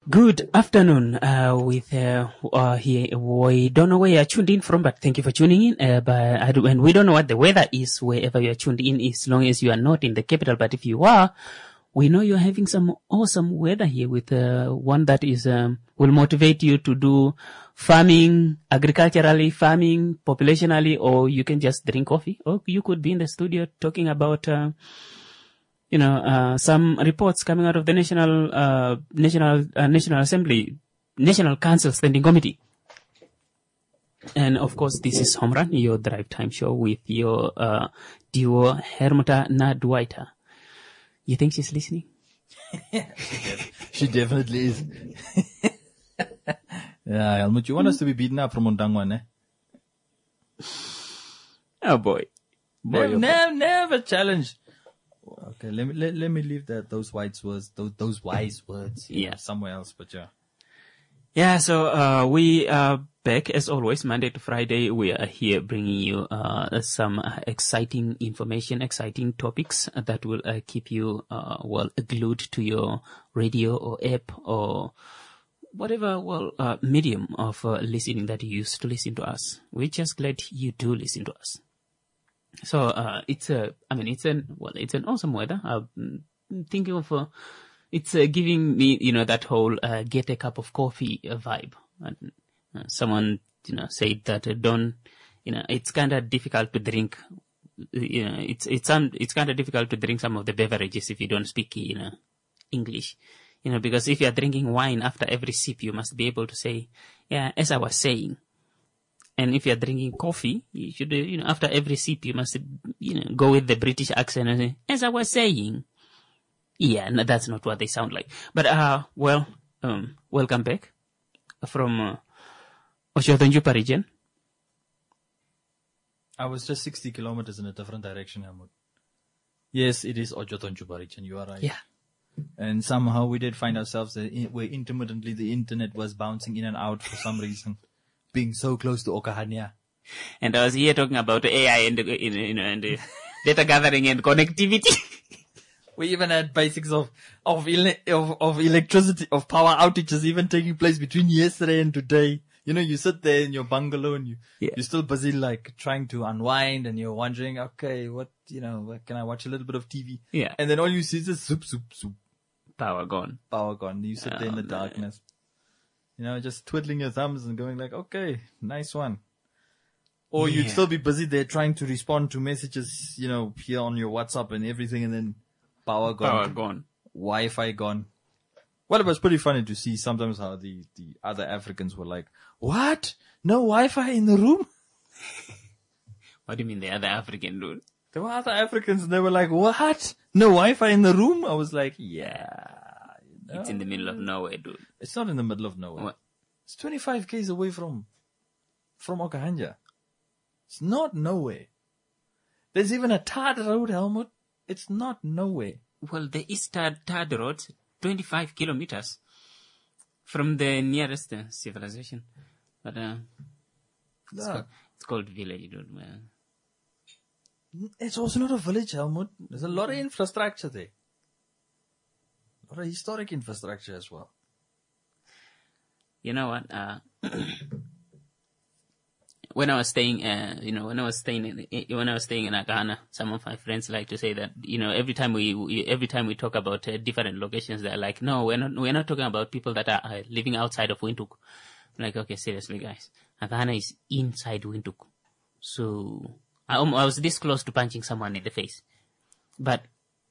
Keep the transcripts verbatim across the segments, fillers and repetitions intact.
Good afternoon. Uh, with uh, uh, here, we don't know where you are tuned in from, but thank you for tuning in. Uh, but I do, and we don't know what the weather is wherever you are tuned in, as long as you are not in the capital. But if you are, we know you're having some awesome weather here with uh, one that is um, will motivate you to do farming, agriculturally, farming, populationally, or you can just drink coffee, or you could be in the studio talking about. Uh, You know, uh, some reports coming out of the National, uh, National, uh, National Assembly, National Council Standing Committee. And of course, this is Home Run, your drive time show with your, uh, duo, Hermota Nadwaita. You think she's listening? She definitely is. Yeah, Helmut, you want us to be beaten up from Ondangwan, eh? Oh boy. boy Never, oh never, never challenge. Okay, let me let, let me leave that those wise words, those those wise words, yeah, know, somewhere else. But yeah, yeah. So uh, we are back as always, Monday to Friday. We are here bringing you uh, some uh, exciting information, exciting topics that will uh, keep you uh, well glued to your radio or app or whatever well uh, medium of uh, listening that you use to listen to us. We're just glad you do listen to us. So, uh, it's a, I mean, it's an, well, it's an awesome weather. I'm thinking of, uh, it's uh, giving me, you know, that whole, uh, get a cup of coffee uh, vibe. And uh, someone, you know, said that uh, don't, you know, it's kind of difficult to drink, you know, it's, it's, um, it's kind of difficult to drink some of the beverages if you don't speak, you know, English. You know, because if you're drinking wine after every sip, you must be able to say, yeah, as I was saying. And if you're drinking coffee, you should, you know, after every sip, you must, you know, go with the British accent and say, as I was saying. Yeah, no, that's not what they sound like. But, uh, well, um, welcome back from, uh, Oshotonjupa region. I was just sixty kilometers in a different direction, Helmut. Yes, it is Oshotonjupa region. You are right. Yeah. And somehow we did find ourselves that in, where intermittently the internet was bouncing in and out for some reason. Being so close to Okahania. And I was here talking about A I and, you know, and uh, data gathering and connectivity. We even had basics of, of, ele- of, of electricity, of power outages even taking place between yesterday and today. You know, you sit there in your bungalow and you, yeah. you're still busy like trying to unwind and you're wondering, okay, what, you know, can I watch a little bit of T V? Yeah. And then all you see is this soup, soup, soup. Power gone. Power gone. You sit oh, there in the man. darkness. You know, just twiddling your thumbs and going like, okay, nice one. Or yeah. you'd still be busy there trying to respond to messages, you know, here on your WhatsApp and everything, and then power gone. Power gone. Wi-Fi gone. Well, it was pretty funny to see sometimes how the, the other Africans were like, what? No Wi-Fi in the room? What do you mean the other African dude? There were other Africans and they were like, what? No Wi-Fi in the room? I was like, yeah. No. It's in the middle of nowhere, dude. It's not in the middle of nowhere. What? It's twenty-five k's away from, from Okahanja. It's not nowhere. There's even a Tad road, Helmut. It's not nowhere. Well, there is Tad, Tad road, twenty-five kilometers from the nearest uh, civilization. But, uh, it's, yeah. called, it's called village, dude, man. It's also not a village, Helmut. There's a lot of infrastructure there. A lot of historic infrastructure as well. You know what? Uh, when I was staying, uh, you know, when I was staying in, when I was staying in Agana, some of my friends like to say that, you know, every time we, we every time we talk about uh, different locations, they're like, no, we're not, we're not talking about people that are uh, living outside of Windhoek. I'm like, okay, seriously, guys, Agana is inside Windhoek. So I, um, I was this close to punching someone in the face, but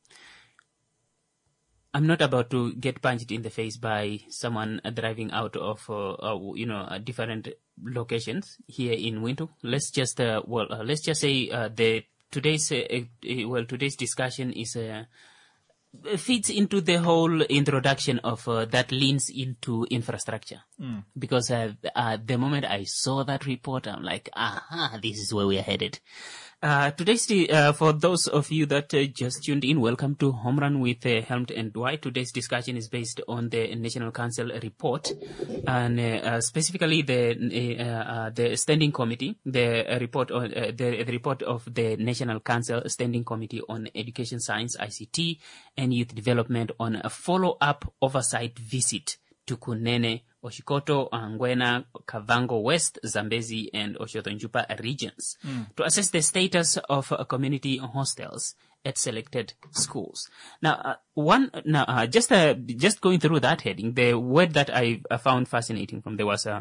I'm not about to get punched in the face by someone uh, driving out of, uh, uh, you know, uh, different locations here in Windhoek. Let's just, uh, well, uh, let's just say uh, the today's, uh, uh, well, today's discussion is uh, fits into the whole introduction of uh, that leans into infrastructure. Mm. Because uh, uh, the moment I saw that report, I'm like, aha, this is where we are headed. Uh, today's, uh, for those of you that uh, just tuned in, welcome to Home Run with uh, Helmut and Dwight. Today's discussion is based on the National Council report, and uh, uh, specifically the uh, uh, the Standing Committee, the uh, report on uh, the, the report of the National Council Standing Committee on Education, Science, I C T, and Youth Development on a follow-up oversight visit Tukunene, Oshikoto, Angwena, Kavango West, Zambezi, and Oshoto-Njupa regions mm. to assess the status of uh, community hostels at selected schools. Now, uh, one, now, uh, just, uh, just going through that heading, the word that I uh, found fascinating from there was a,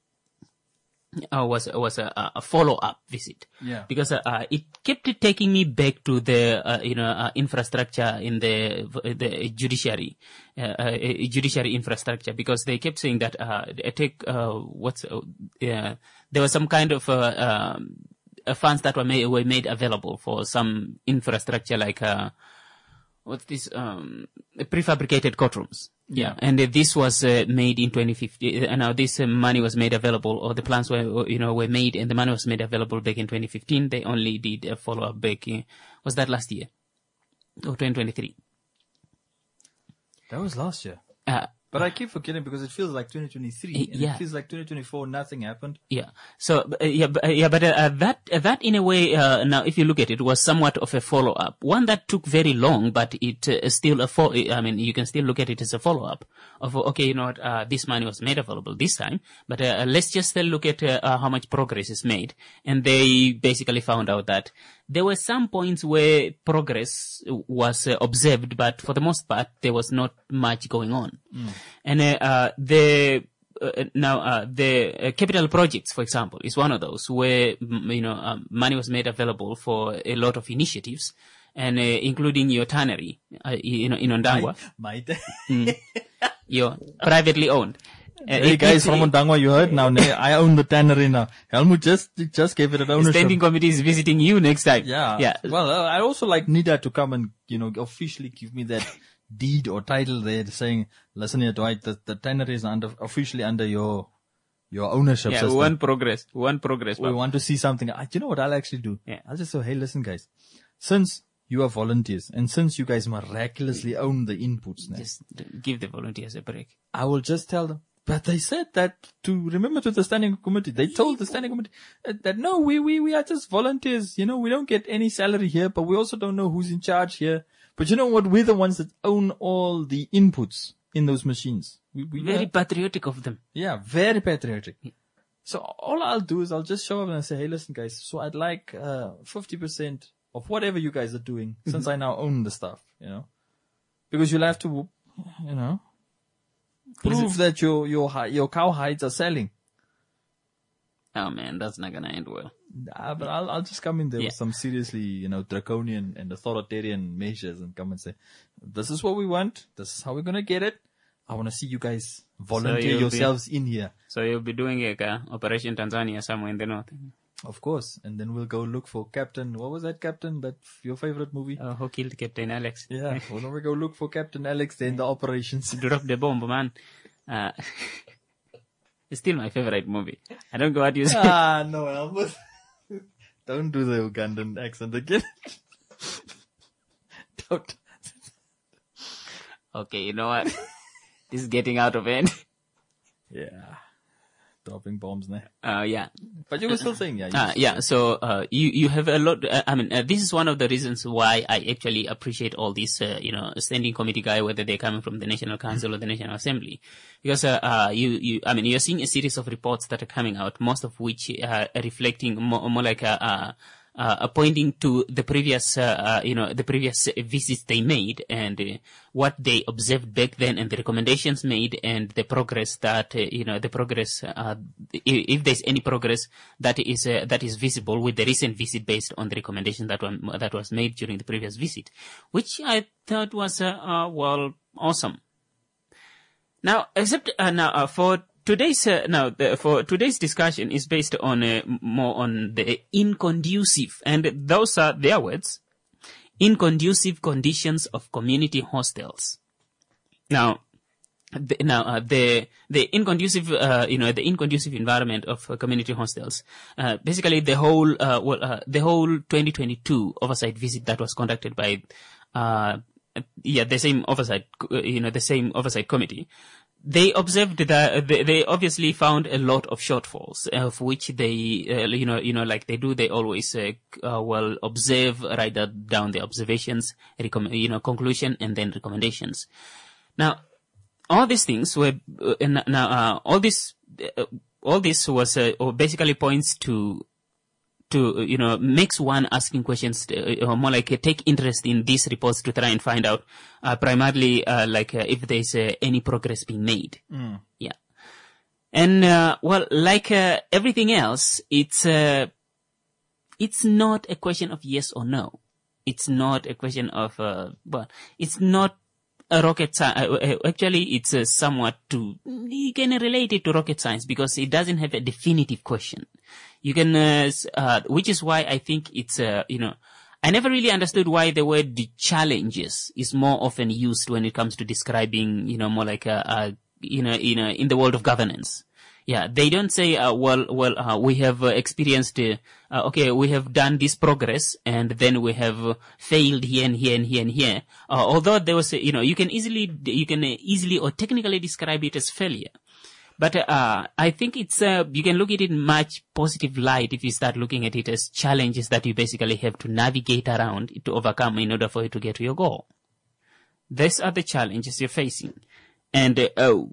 uh, was, was a, a follow-up visit. Yeah. Because, uh, uh, it kept taking me back to the, uh, you know, uh, infrastructure in the, the judiciary, uh, uh, judiciary infrastructure, because they kept saying that, uh, take, uh, what's, uh, yeah, there was some kind of, uh, um, Uh, funds that were made, were made available for some infrastructure like, uh, what's this, um, prefabricated courtrooms. Yeah. And uh, this was uh, made in twenty fifteen. And now this uh, money was made available, or the plans were, you know, were made, and the money was made available back in twenty fifteen. They only did a follow-up back in, was that last year? Or twenty twenty-three? That was last year. Uh, But I keep forgetting because it feels like twenty twenty-three, and yeah. it feels like twenty twenty-four. Nothing happened. Yeah. So uh, yeah, but, uh, yeah, but uh, that uh, that in a way, uh, now if you look at it, was somewhat of a follow up. One that took very long, but it uh, is still a fo- I mean, you can still look at it as a follow up of okay, you know what, uh, this money was made available this time, but uh, let's just uh, look at uh, uh, how much progress is made, and they basically found out that there were some points where progress was uh, observed, but for the most part, there was not much going on. Mm. And uh, uh, the uh, now uh, the uh, capital projects, for example, is one of those where you know um, money was made available for a lot of initiatives, and uh, including your tannery, uh, you know, in Ondangwa, my, my mm, your privately owned. Uh, hey guys from Ondangwa, you heard now. I own the tannery now. Helmut just just gave it an ownership. The standing committee is visiting you next time. Yeah, yeah. Well, uh, I also like NIDA to come and you know officially give me that deed or title there, saying, "Listen here, Dwight, the, the tannery is under officially under your your ownership." Yeah, system. one progress, one progress. We want to see something. I, you know what I'll actually do? Yeah. I'll just say, "Hey, listen, guys, since you are volunteers, and since you guys miraculously own the inputs now, just give the volunteers a break. I will just tell them." But they said that to remember to the standing committee. They told the standing committee that no, we, we, we are just volunteers. You know, we don't get any salary here, but we also don't know who's in charge here. But you know what? We're the ones that own all the inputs in those machines. We, we very are, patriotic of them. Yeah, very patriotic. So all I'll do is I'll just show up and say, hey, listen guys, so I'd like, uh, fifty percent of whatever you guys are doing mm-hmm. since I now own the stuff, you know, because you'll have to, you know, prove that your, your, your cow hides are selling. Oh man, that's not gonna end well. Nah, but I'll, I'll just come in there yeah. with some seriously, you know, draconian and authoritarian measures and come and say, this is what we want. This is how we're gonna get it. I want to see you guys volunteer so yourselves be, in here. So you'll be doing a uh, Operation Tanzania somewhere in the north. Of course. And then we'll go look for Captain, what was that Captain? That your favorite movie? Uh, who killed Captain Alex? Yeah. We'll we go look for Captain Alex then the operations. Drop the bomb, man. Uh, it's still my favorite movie. I don't go out you say. Ah, no, Albert. Don't do the Ugandan accent again. Don't. Okay, you know what? This is getting out of hand. Yeah. Dropping bombs now. Uh, yeah. But you were still saying, yeah. Uh, yeah. So, uh, you, you have a lot, uh, I mean, uh, this is one of the reasons why I actually appreciate all these, uh, you know, standing committee guy, whether they're coming from the National Council or the National Assembly. Because, uh, uh, you, you, I mean, you're seeing a series of reports that are coming out, most of which are reflecting more, more like, a, uh, Uh, pointing to the previous, uh, uh, you know, the previous visits they made and uh, what they observed back then and the recommendations made and the progress that, uh, you know, the progress, uh, if there's any progress that is, uh, that is visible with the recent visit based on the recommendation that one, that was made during the previous visit, which I thought was, uh, uh well, awesome. Now, except, uh, now, uh, for Today's uh, now the, for today's discussion is based on uh, more on the inconducive, and those are their words, inconducive conditions of community hostels. Now, the, now uh, the the inconducive, uh, you know, the inconducive environment of uh, community hostels. Uh, basically, the whole uh, well, uh, the whole twenty twenty-two oversight visit that was conducted by, uh, yeah, the same oversight, you know, the same oversight committee. They observed that they, they obviously found a lot of shortfalls, of which they, uh, you know, you know, like they do, they always, uh, uh, well, observe, write down the observations, recom- you know, conclusion, and then recommendations. Now, all these things were, uh, now, uh, all this, uh, all this was, uh, or basically points to, to, you know, makes one asking questions, uh, or more like uh, take interest in these reports to try and find out, uh, primarily, uh, like, uh, if there's uh, any progress being made. Mm. Yeah. And, uh, well, like, uh, everything else, it's, uh, it's not a question of yes or no. It's not a question of, uh, well, it's not a rocket science. Actually, it's uh, somewhat to, you can relate it to rocket science because it doesn't have a definitive question. You can, uh, uh, which is why I think it's, uh, you know, I never really understood why the word the challenges is more often used when it comes to describing, you know, more like a, a you know, you know, in the world of governance. Yeah, they don't say, uh, well, well, uh, we have uh, experienced, uh, uh, okay, we have done this progress, and then we have uh, failed here and here and here and here. Uh, although there was, uh, you know, you can easily, you can uh, easily or technically describe it as failure. But uh, I think it's, uh, you can look at it in much positive light if you start looking at it as challenges that you basically have to navigate around to overcome in order for you to get to your goal. These are the challenges you're facing. And, uh, oh,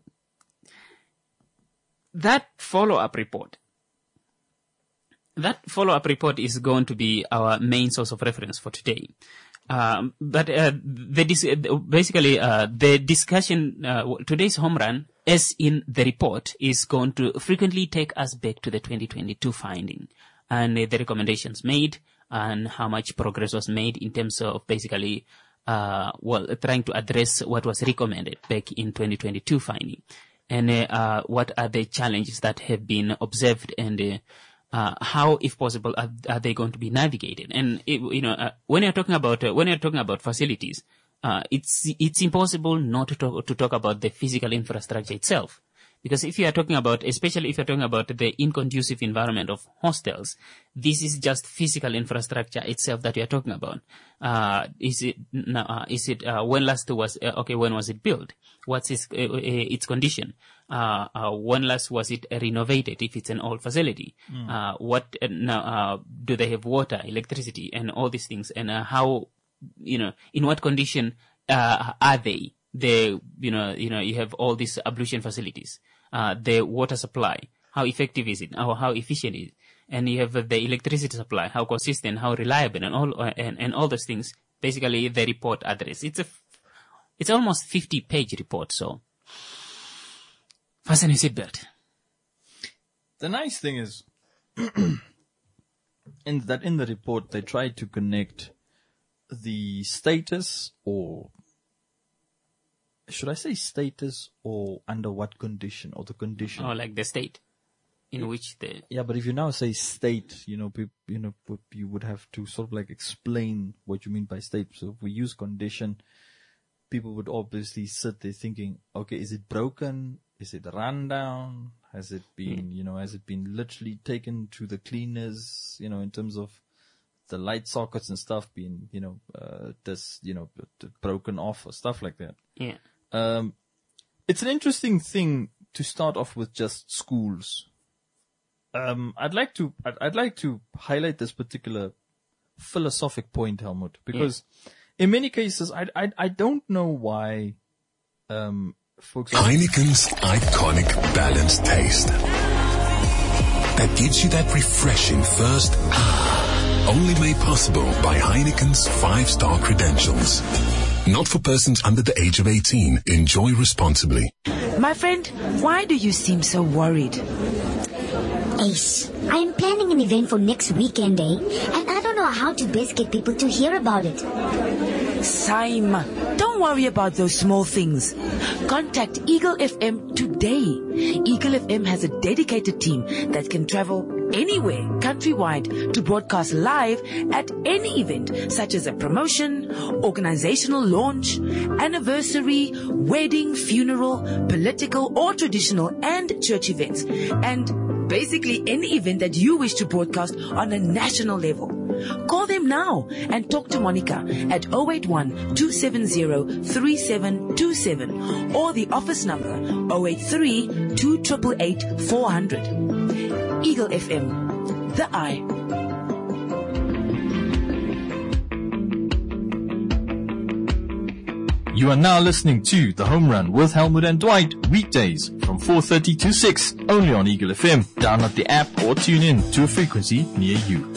that follow-up report, that follow-up report is going to be our main source of reference for today. Um, but uh, the dis- basically uh, the discussion, uh, today's home run, as in the report, is going to frequently take us back to the twenty twenty-two finding and uh, the recommendations made and how much progress was made in terms of basically, uh, well, trying to address what was recommended back in twenty twenty-two finding. And uh, uh, what are the challenges that have been observed, and uh, uh, how, if possible, are, are they going to be navigated? And it, you know, uh, when you're talking about uh, when you're talking about facilities, uh, it's it's impossible not to talk to talk about the physical infrastructure itself. Because if you are talking about, especially if you're talking about the inconducive environment of hostels, this is just physical infrastructure itself that you're talking about. Uh, is it, uh, is it, uh, when last was, uh, okay, when was it built? What's its, uh, its condition? Uh, uh, when last was it renovated if it's an old facility? Mm. Uh, what, uh, now, uh, do they have water, electricity, and all these things? And, uh, how, you know, in what condition, uh, are they? They, you know, you know, you have all these ablution facilities. Uh, the water supply, how effective is it? How, how efficient is it? And you have the electricity supply, how consistent, how reliable, and all, and, and all those things. Basically, the report address. It's a, it's almost fifty page report, so fasten your seatbelt. The nice thing is, in that in the report, they try to connect the status, or should I say status, or under what condition, or the condition? Oh, like the state in yeah. which the... Yeah, but if you now say state, you know, pe- you know, you would have to sort of like explain what you mean by state. So if we use condition, people would obviously sit there thinking, okay, is it broken? Is it run down? Has it been, mm. you know, has it been literally taken to the cleaners, you know, in terms of the light sockets and stuff being, you know, uh, this, you know, broken off or stuff like that. Yeah. Um, it's an interesting thing to start off with just schools. Um, I'd like to, I'd, I'd like to highlight this particular philosophic point, Helmut, because yeah. in many cases, I, I, I don't know why, um, folks. Heineken's iconic balanced taste that gives you that refreshing first ah, only made possible by Heineken's five-star credentials. Not for persons under the age of eighteen. Enjoy responsibly. My friend, why do you seem so worried? Ace, I am planning an event for next weekend, eh? And I don't know how to best get people to hear about it. Sime, don't worry about those small things. Contact Eagle F M today. Eagle F M has a dedicated team that can travel anywhere countrywide to broadcast live at any event, such as a promotion, organizational launch, anniversary, wedding, funeral, political or traditional and church events, and basically any event that you wish to broadcast on a national level. Call them now and talk to Monica at zero eight one, two seven zero, three seven two seven or the office number zero eight three, two eight eight, eight, four zero zero. Eagle F M, the eye. You are now listening to The Home Run with Helmut and Dwight, weekdays from four thirty to six, only on Eagle F M. Download the app or tune in to a frequency near you.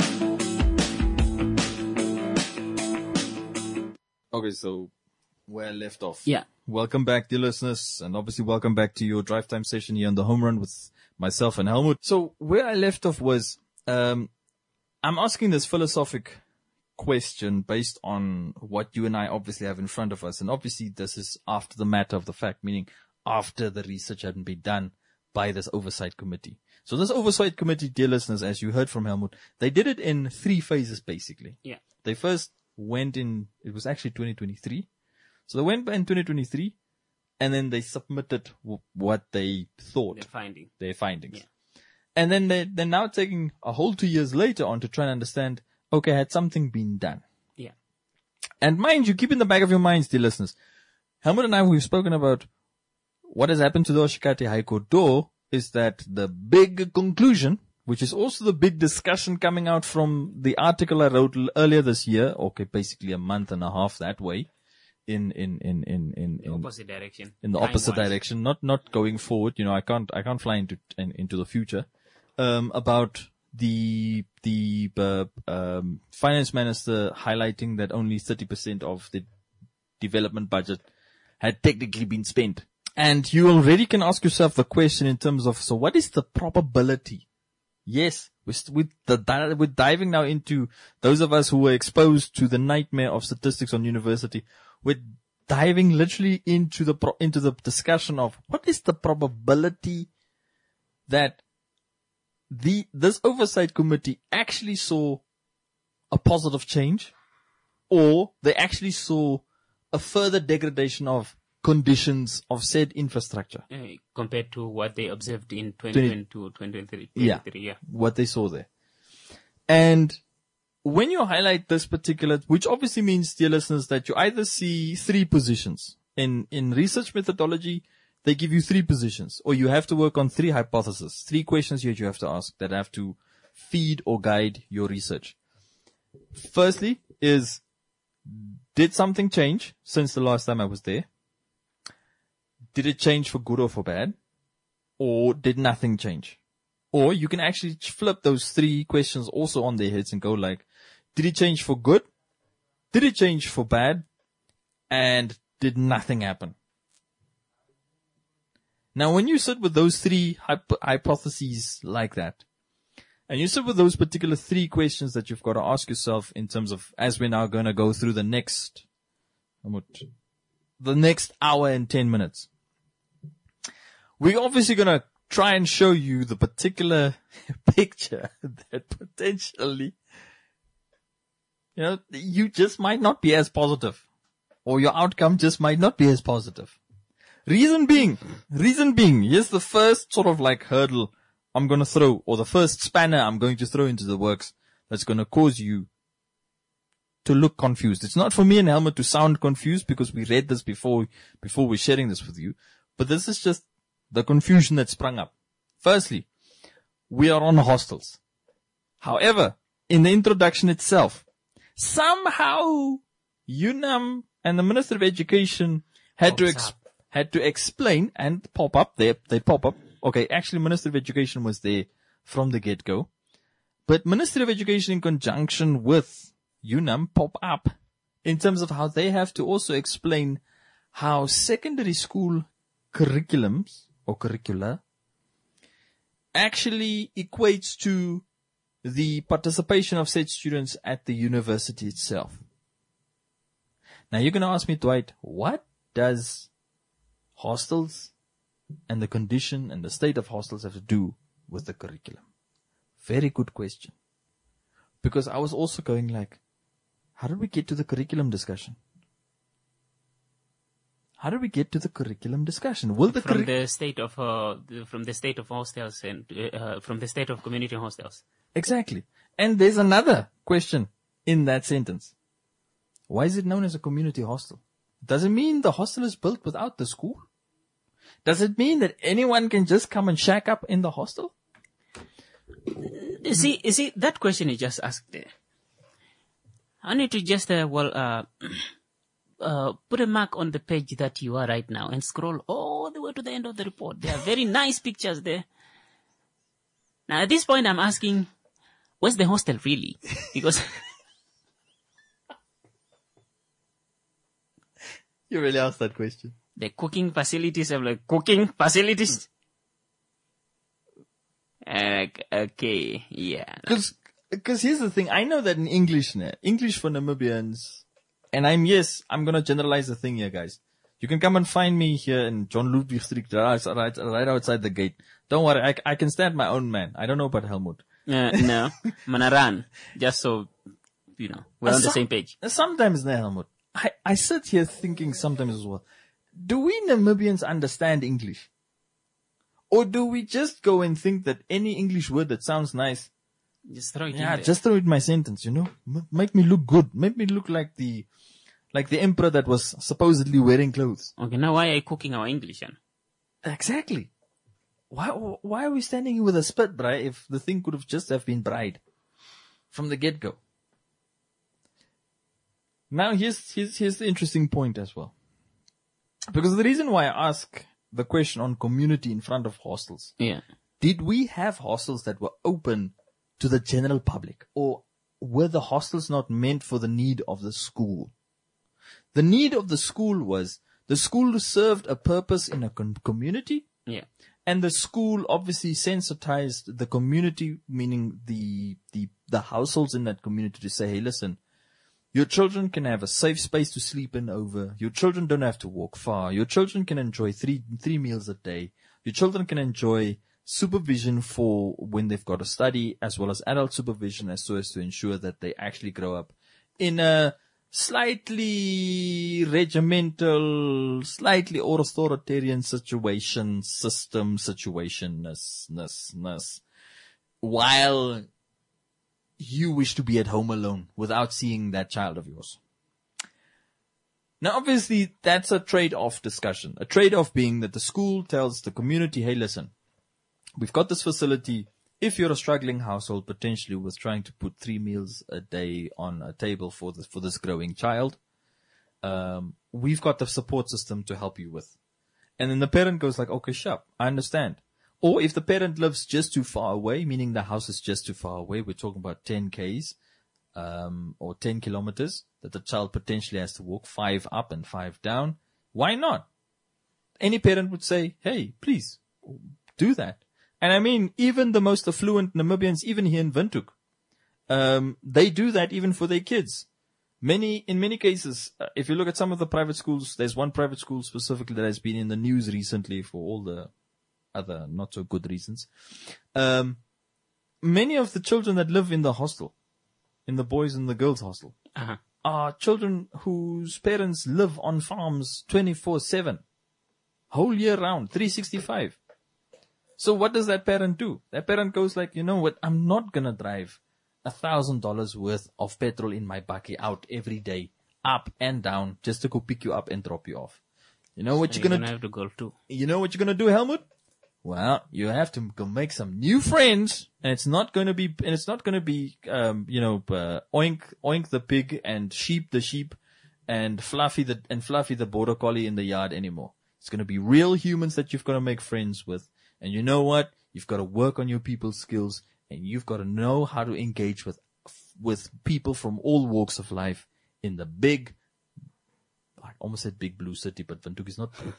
Okay, so where I left off. Yeah. Welcome back, dear listeners, and obviously welcome back to your drive time session here on The Home Run with myself and Helmut. So where I left off was, um, I'm asking this philosophic question based on what you and I obviously have in front of us. And obviously this is after the matter of the fact, meaning after the research hadn't been done by this oversight committee. So this oversight committee, dear listeners, as you heard from Helmut, they did it in three phases basically. Yeah. They first went in, it was actually twenty twenty-three. So they went in twenty twenty-three and then they submitted w- what they thought. Their finding. Their findings. Yeah. And then they, they're now taking a whole two years later on to try and understand, okay, had something been done? Yeah. And mind you, keep in the back of your minds, dear listeners, Helmut and I, we've spoken about what has happened to the Oshikati High Court door is that the big conclusion, which is also the big discussion coming out from the article I wrote l- earlier this year, okay, basically a month and a half that way, in, in, in, in, in, The in opposite direction. in the opposite Time-wise. direction, not, not going forward. You know, I can't, I can't fly into, in, into the future, um, about the, the, uh, um, finance minister highlighting that only thirty percent of the development budget had technically been spent. And you already can ask yourself the question in terms of, so what is the probability? Yes, with, with the, we're diving now into those of us who were exposed to the nightmare of statistics on university. We're diving literally into the, pro, into the discussion of what is the probability that the, this oversight committee actually saw a positive change, or they actually saw a further degradation of conditions of said infrastructure. Uh, compared to what they observed in twenty twenty-two, twenty twenty-three. Yeah. yeah. What they saw there. And when you highlight this particular, which obviously means, dear listeners, that you either see three positions. In, in research methodology, they give you three positions, or you have to work on three hypotheses, three questions here you have to ask that have to feed or guide your research. Firstly is, did something change since the last time I was there? Did it change for good or for bad? Or did nothing change? Or you can actually flip those three questions also on their heads and go like, did it change for good? Did it change for bad? And did nothing happen? Now, when you sit with those three hypo- hypotheses like that, and you sit with those particular three questions that you've got to ask yourself in terms of, as we're now going to go through the next, the next hour and ten minutes, we're obviously going to try and show you the particular picture that potentially, you know, you just might not be as positive, or your outcome just might not be as positive. Reason being, reason being, here's the first sort of like hurdle I'm going to throw, or the first spanner I'm going to throw into the works that's going to cause you to look confused. It's not for me and Helmut to sound confused because we read this before, before we're sharing this with you, but this is just the confusion that sprung up. Firstly, we are on hostels. However, in the introduction itself, somehow UNAM and the Minister of Education had to ex- had to explain and pop up. They they pop up. Okay, actually, Minister of Education was there from the get-go, but Ministry of Education in conjunction with UNAM pop up in terms of how they have to also explain how secondary school curriculums or curricula actually equates to the participation of said students at the university itself. Now you're going to ask me, Dwight, what does hostels and the condition and the state of hostels have to do with the curriculum? Very good question. Because I was also going like, how did we get to the curriculum discussion? How do we get to the curriculum discussion? Will the from curri- the state of uh, the, from the state of hostels and uh, from the state of community hostels? Exactly. And there's another question in that sentence. Why is it known as a community hostel? Does it mean the hostel is built without the school? Does it mean that anyone can just come and shack up in the hostel? You see, you see, that question you just asked there. I need to just, uh, well, uh, uh, put a mark on the page that you are right now and scroll all the way to the end of the report. There are very nice pictures there. Now, at this point, I'm asking, where's the hostel really? Because you really asked that question. The cooking facilities have like cooking facilities. Uh, okay, yeah. Because because here's the thing. I know that in English, English for Namibians, and I'm, yes, I'm going to generalize the thing here, guys. You can come and find me here in John Ludwig Street, right, right, right outside the gate. Don't worry, I, I can stand my own man. I don't know about Helmut. Uh, no, Manaran. Just so, you know, we're uh, on the some, same page. Sometimes, no, Helmut. I, I sit here thinking sometimes as well, do we Namibians understand English? Or do we just go and think that any English word that sounds nice, just throw it yeah, in there. just throw it in my sentence, you know? M- make me look good. Make me look like the, like the emperor that was supposedly wearing clothes. Okay, now why are you cooking our English then? Exactly. Why, why are we standing here with a spit, bri, if the thing could have just have been bride from the get-go? Now here's, here's, here's the interesting point as well. Because the reason why I ask the question on community in front of hostels. Yeah. Did we have hostels that were open to the general public? Or were the hostels not meant for the need of the school? The need of the school was the school served a purpose in a com- community. Yeah. And the school obviously sensitized the community, meaning the, the, the households in that community to say, hey, listen, your children can have a safe space to sleep in over. Your children don't have to walk far. Your children can enjoy three, three meals a day. Your children can enjoy supervision for when they've got to study, as well as adult supervision, as so as to ensure that they actually grow up in a slightly regimental, slightly authoritarian situation, system, situation, ness, ness, ness, while you wish to be at home alone without seeing that child of yours. Now, obviously, that's a trade-off discussion. A trade-off being that the school tells the community, hey, listen, we've got this facility. If you're a struggling household, potentially with trying to put three meals a day on a table for this, for this growing child, um, we've got the support system to help you with. And then the parent goes like, okay, sure, I understand. Or if the parent lives just too far away, meaning the house is just too far away, we're talking about ten Ks, um, or ten kilometers that the child potentially has to walk five up and five down. Why not? Any parent would say, hey, please do that. And I mean, even the most affluent Namibians, even here in Windhoek, um, they do that even for their kids. Many, in many cases, uh, if you look at some of the private schools, there's one private school specifically that has been in the news recently for all the other not so good reasons. Um, many of the children that live in the hostel, in the boys and the girls hostel, uh-huh. are children whose parents live on farms twenty-four seven, whole year round, three sixty-five. So what does that parent do? That parent goes like, you know what, I'm not gonna drive a thousand dollars worth of petrol in my bakkie out every day, up and down, just to go pick you up and drop you off. You know what so you're gonna, you're gonna have to go too. You know what you're gonna do, Helmut? Well, you have to go make some new friends, and it's not going to be, and it's not going to be, um, you know, uh, oink, oink the pig and sheep the sheep and fluffy the, and fluffy the border collie in the yard anymore. It's going to be real humans that you've got to make friends with. And you know what? You've got to work on your people skills, and you've got to know how to engage with, with people from all walks of life in the big, I almost said big blue city, but Windhoek is not blue.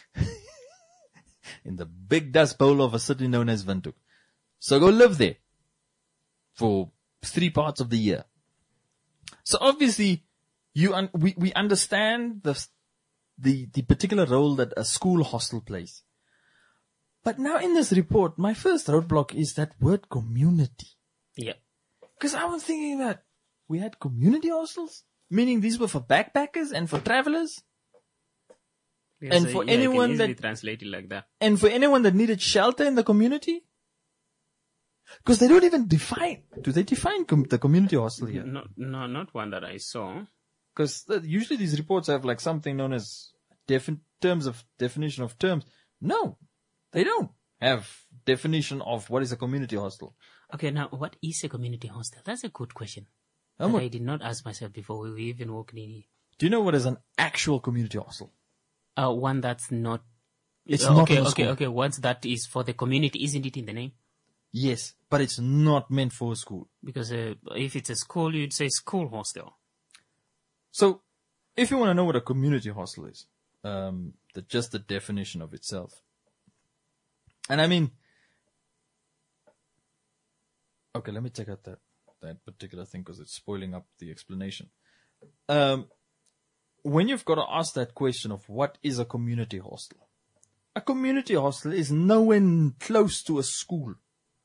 In the big dust bowl of a city known as Windhoek. So go live there for three parts of the year. So obviously, you un- we we understand the the the particular role that a school hostel plays. But now in this report, my first roadblock is that word community. Yeah. Because I was thinking that we had community hostels, meaning these were for backpackers and for travelers. Yes, and for yeah, anyone can that translate it like that. And for anyone that needed shelter in the community, because they don't even define. Do they define com- the community hostel here? No, no, not one that I saw. Because usually these reports have like something known as defi- terms of definition of terms. No, they don't have definition of what is a community hostel. Okay, now what is a community hostel? That's a good question. That I did not ask myself before we even walked in here. Do you know what is an actual community hostel? Uh, one that's not. It's uh, not okay. on the Okay. school. Okay. Once that is for the community, isn't it in the name? Yes, but it's not meant for a school. Because uh, if it's a school, you'd say school hostel. So, if you want to know what a community hostel is, um, the, just the definition of itself. And I mean, okay, let me take out that, that particular thing because it's spoiling up the explanation. Um, when you've got to ask that question of what is a community hostel, a community hostel is nowhere close to a school.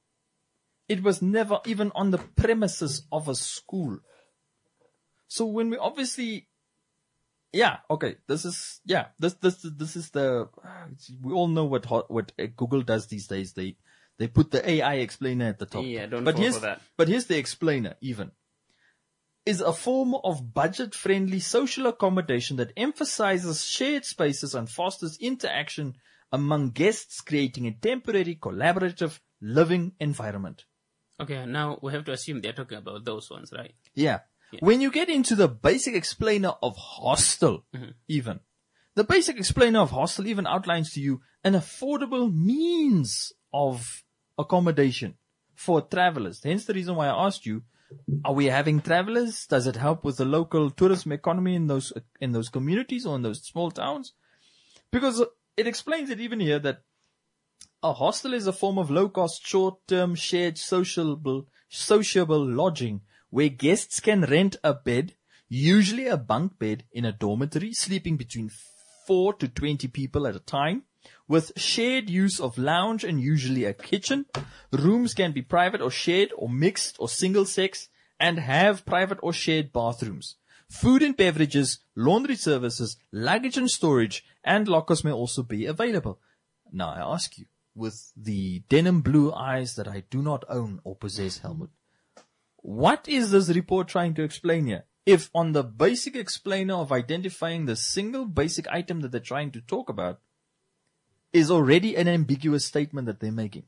It was never even on the premises of a school. So when we obviously, yeah, okay, this is, yeah, this, this, this is the, we all know what, what Google does these days. They, they put the A I explainer at the top. Yeah, don't but fall here's, for that. But here's the explainer even. Is a form of budget-friendly social accommodation that emphasizes shared spaces and fosters interaction among guests, creating a temporary collaborative living environment. Okay, now we have to assume they're talking about those ones, right? Yeah. Yeah. When you get into the basic explainer of hostel, Mm-hmm. even, the basic explainer of hostel even outlines to you an affordable means of accommodation for travelers. Hence the reason why I asked you, are we having travelers? Does it help with the local tourism economy in those, in those communities or in those small towns? Because it explains it even here that a hostel is a form of low-cost, short-term, shared, sociable, sociable lodging where guests can rent a bed, usually a bunk bed in a dormitory, sleeping between four to twenty people at a time, with shared use of lounge and usually a kitchen. Rooms can be private or shared or mixed or single-sex and have private or shared bathrooms. Food and beverages, laundry services, luggage and storage, and lockers may also be available. Now I ask you, with the denim blue eyes that I do not own or possess, Helmut, what is this report trying to explain here? If on the basic explainer of identifying the single basic item that they're trying to talk about is already an ambiguous statement that they're making.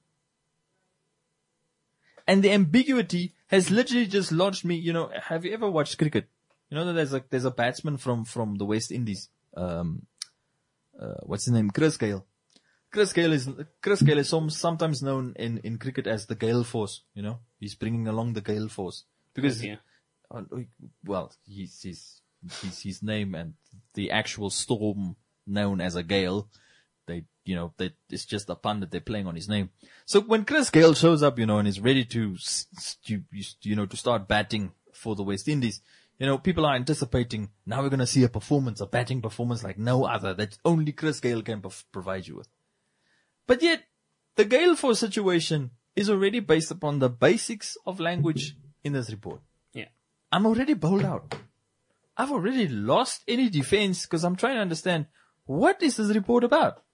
And the ambiguity has literally just lodged me, you know, have you ever watched cricket? You know that there's a, there's a batsman from, from the West Indies, um, uh, what's his name? Chris Gayle. Chris Gayle is, Chris Gayle is some, sometimes known in, in cricket as the Gale Force, you know, he's bringing along the Gale Force because, Yeah. uh, well, he's, his, his, his name and the actual storm known as a gale, they, you know, they, it's just a pun that they're playing on his name. So when Chris Gayle shows up, you know, and is ready to, to, you know, to start batting for the West Indies, you know, people are anticipating, now we're going to see a performance, a batting performance like no other that only Chris Gayle can p- provide you with. But yet, the Gale Force situation is already based upon the basics of language in this report. Yeah. I'm already bowled out. I've already lost any defense because I'm trying to understand what is this report about?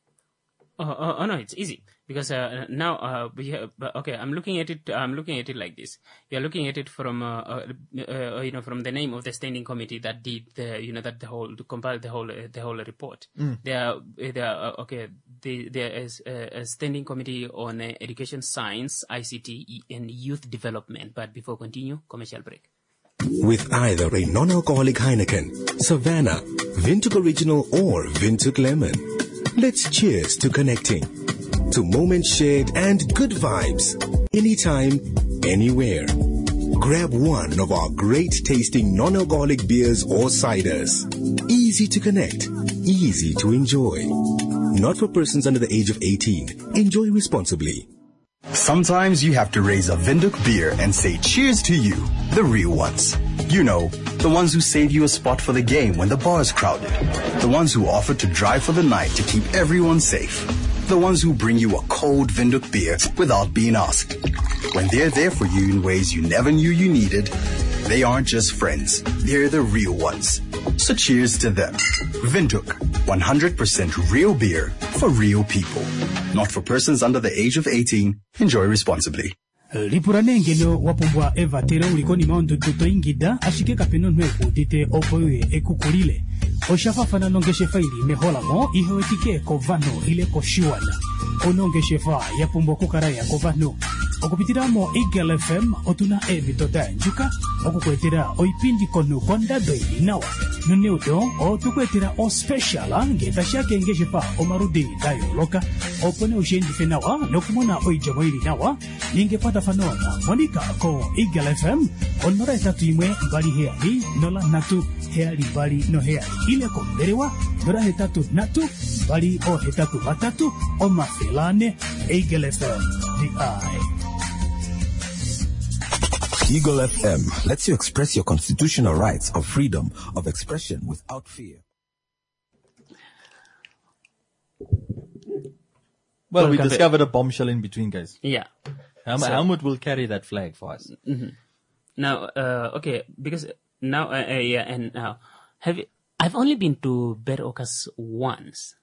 Oh, oh, oh no, it's easy because uh, now uh, we have, okay. I'm looking at it. I'm looking at it like this. You're looking at it from uh, uh, uh, you know from the name of the standing committee that did the you know that the whole to compile the whole uh, the whole report. Mm. There are there are uh, okay. The, there is a, a standing committee on uh, education, science, I C T, and youth development. But before continue, commercial break. With either a non-alcoholic Heineken, Savannah, Windhoek Original, or Windhoek Lemon. Let's cheers to connecting, to moments shared and good vibes, anytime, anywhere. Grab one of our great tasting non-alcoholic beers or ciders. Easy to connect, easy to enjoy. Not for persons under the age of eighteen. Enjoy responsibly. Sometimes you have to raise a Windhoek beer and say cheers to you, the real ones. You know, the ones who save you a spot for the game when the bar is crowded. The ones who offer to drive for the night to keep everyone safe. The ones who bring you a cold Windhoek beer without being asked. When they're there for you in ways you never knew you needed, they aren't just friends, they're the real ones. So cheers to them. Windhoek, one hundred percent real beer for real people. Not for persons under the age of eighteen. Enjoy responsibly. Lipuranengelo wapumbwa eva tere ulikoni maundu tuto ingida ashike kapeno nwefu tite opoye ekukulile. Oshafafana nongeshe faili mehola mo ihoetike kovano ile koshiwana. Onongeshe fa yapumbwa kukaraya kovano. Okupitiramo Eagle F M otuna evi tota njuka okukwetera oipindi kono kondado inawa noneudo otukwetera o special ngetaxakengexe pa omarudi dayoloka opone uxendife nawa nokumona oijamo ili nawa ninge patafanona monika ko Eagle F M onora etatu imwe mbali heali nola natu heali mbali no heali ile komberewa nora hetatu natu mbali o hetatu batatu o mafelane Eagle F M the eye. Eagle F M lets you express your constitutional rights of freedom of expression without fear. Well, we discovered a bombshell in between, guys. Yeah. Helm- So- Helmut will carry that flag for us. Now, uh, okay, because now, uh, uh, yeah, and now, have you, I've only been to Berokas once.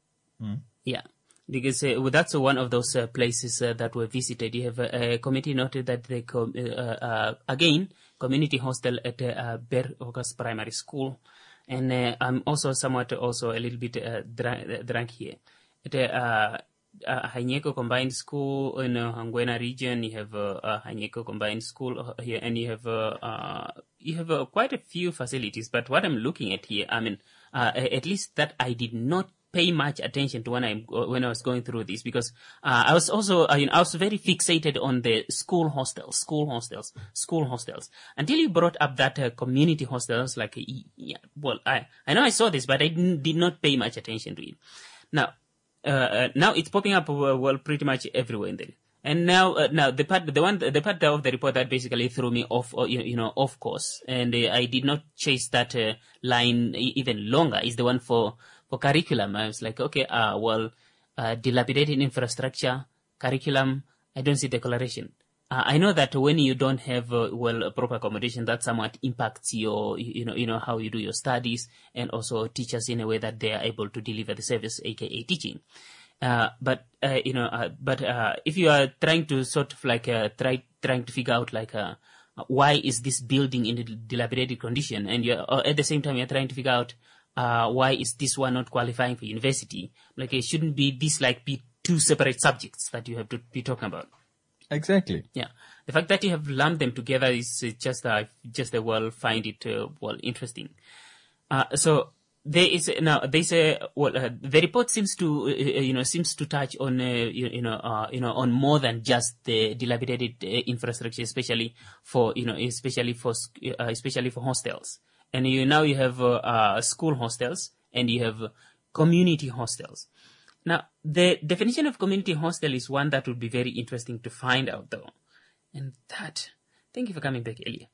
Yeah, because uh, well, that's one of those uh, places uh, that were visited. You have a, a committee noted that they com- uh, uh, again community hostel at uh, Berokas Primary School, and uh, I'm also somewhat also a little bit uh, drank, drunk here. At uh, uh, Hanyeko Combined School in uh, Hangwena region, you have uh, uh, Hanyeko Combined School here, and you have uh, uh, you have uh, quite a few facilities. But what I'm looking at here, I mean, uh, at least that I did not pay much attention to when I when I was going through this, because uh, I was also uh, you know, I was very fixated on the school hostels, school hostels, school hostels until you brought up that uh, community hostels. Like, yeah, well, I I know I saw this, but I didn't, did not pay much attention to it. Now, uh, uh, now it's popping up uh, well pretty much everywhere in there. And now, uh, now the part, the one, the part of the report that basically threw me off, uh, you, you know, off course, and uh, I did not chase that uh, line e- even longer. Is the one for for curriculum. I was like, okay, uh, well, uh, dilapidated infrastructure, curriculum. I don't see declaration. Uh, I know that when you don't have uh, well a proper accommodation, that somewhat impacts your, you know, you know how you do your studies, and also teachers in a way that they are able to deliver the service, aka teaching. Uh, but, uh, you know, uh, but, uh, if you are trying to sort of like, uh, try, trying to figure out like, uh, why is this building in a dilapidated condition? And you're, uh, at the same time, you're trying to figure out, uh, why is this one not qualifying for university? Like, it shouldn't be this like be two separate subjects that you have to be talking about. Exactly. Yeah. The fact that you have lumped them together is uh, just, uh, just a well, find it, uh, well, interesting. Uh, so, There is now. They say well. Uh, the report seems to, uh, you know, seems to touch on, uh, you, you know, uh, you know, on more than just the dilapidated uh, infrastructure, especially for, you know, especially for, uh, especially for hostels. And you now you have uh, uh, school hostels and you have community hostels. Now, the definition of community hostel is one that would be very interesting to find out, though. And that, thank you for coming back, Elia.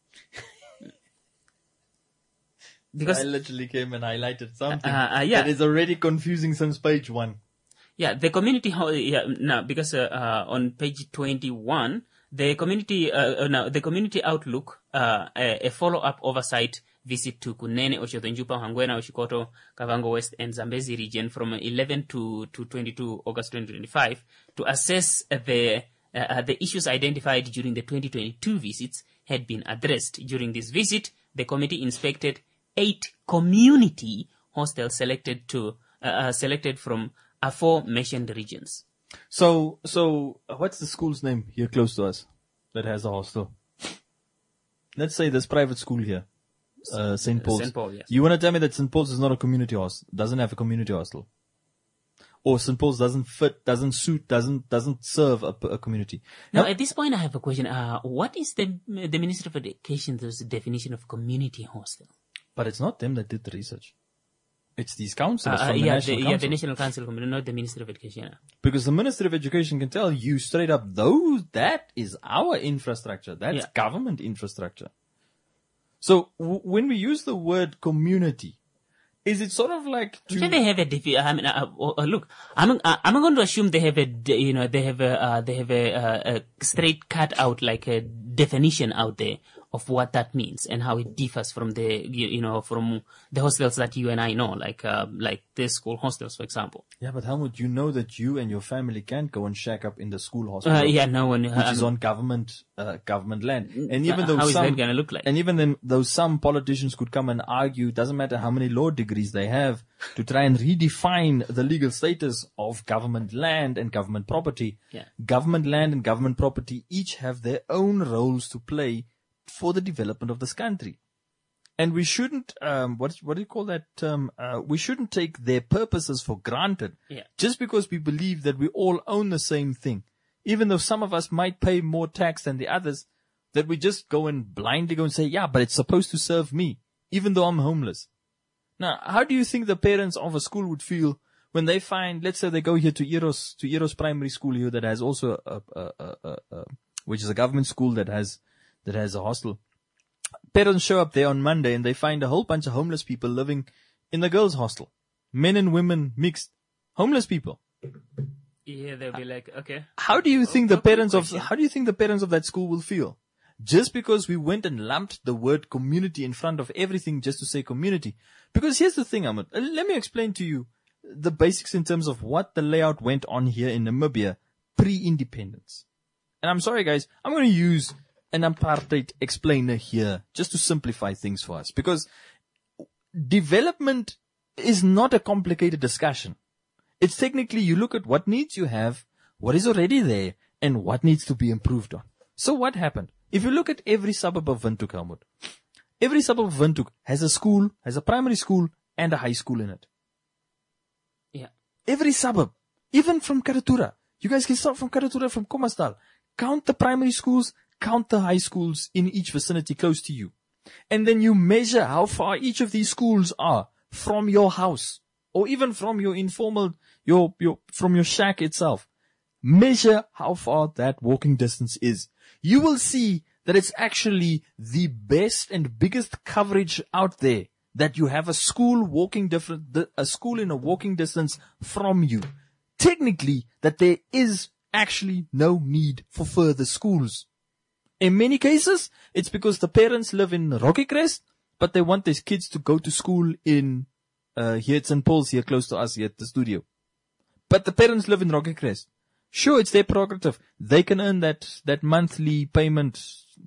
Because I literally came and highlighted something uh, uh, yeah. that is already confusing since page one. Yeah, the community, ho- yeah, no, because uh, uh, on page twenty-one, the community, uh, uh, no, the community outlook, uh, a, a follow-up oversight visit to Kunene, Ochotonjupa, Hangwena, Oshikoto, Kavango West, and Zambezi region from eleven to, to twenty-two August twenty twenty-five to assess uh, the uh, the issues identified during the twenty twenty-two visits had been addressed. During this visit, the committee inspected eight community hostels selected to uh, selected from aforementioned regions. So, so uh, what's the school's name here close to us that has a hostel? Let's say this private school here, uh, Saint Paul's. Saint Paul, yes. You want to tell me that Saint Paul's is not a community hostel, doesn't have a community hostel, or Saint Paul's doesn't fit, doesn't suit, doesn't doesn't serve a, a community? Now, now, at this point, I have a question. Uh, what is the the Ministry of Education's definition of community hostel? But it's not them that did the research. It's these councillors uh, from the yeah, National the, Council. Yeah, the National Council, not the Ministry of Education. Because the Ministry of Education can tell you straight up, those, that is our infrastructure. That's yeah. government infrastructure. So w- when we use the word community, is it sort of like to... Sure, they have a defi- I mean, uh, uh, look, I'm uh, I'm going to assume they have a you know they have a uh, they have a, uh, a straight cut out like a definition out there of what that means and how it differs from the you, you know from the hostels that you and I know, like uh, like the school hostels, for example. Yeah, but Helmut, you know that you and your family can't go and shack up in the school hostel, uh, yeah, no one, which um, is on government uh, government land. And even uh, though how is some, that going to look like? And even then, though some politicians could come and argue, doesn't matter how many law degrees they have, to try and redefine the legal status of government land and government property. Yeah. Government land and government property each have their own roles to play for the development of this country. And we shouldn't, um, what, what do you call that term? Uh, we shouldn't take their purposes for granted. Yeah. Just because we believe that we all own the same thing. Even though some of us might pay more tax than the others, that we just go and blindly go and say, yeah, but it's supposed to serve me, even though I'm homeless. Now, how do you think the parents of a school would feel when they find, let's say they go here to Eros, to Eros Primary School here that has also a, a, a, a, a which is a government school that has, that has a hostel. Parents show up there on Monday and they find a whole bunch of homeless people living in the girls' hostel. Men and women mixed. Homeless people. Yeah, they'll be like, okay. How do you think the parents of, question. how do you think the parents of that school will feel? Just because we went and lumped the word community in front of everything just to say community. Because here's the thing, Ahmed. Let me explain to you the basics in terms of what the layout went on here in Namibia pre-independence. And I'm sorry, guys, I'm going to use an apartheid explainer here just to simplify things for us. Because development is not a complicated discussion. It's technically you look at what needs you have, what is already there, and what needs to be improved on. So what happened? If you look at every suburb of Windhoek, Helmut, every suburb of Windhoek has a school, has a primary school, and a high school in it. Yeah. Every suburb, even from Karatura. You guys can start from Karatura, from Kommersdal. Count the primary schools, count the high schools in each vicinity close to you. And then you measure how far each of these schools are from your house, or even from your informal, your, your, from your shack itself. Measure how far that walking distance is. You will see that it's actually the best and biggest coverage out there, that you have a school walking different, a school in a walking distance from you. Technically, that there is actually no need for further schools. In many cases, it's because the parents live in Rocky Crest, but they want their kids to go to school in, uh, here at Saint Paul's, here close to us, here at the studio. But the parents live in Rocky Crest. Sure, it's their prerogative. They can earn that, that monthly payment,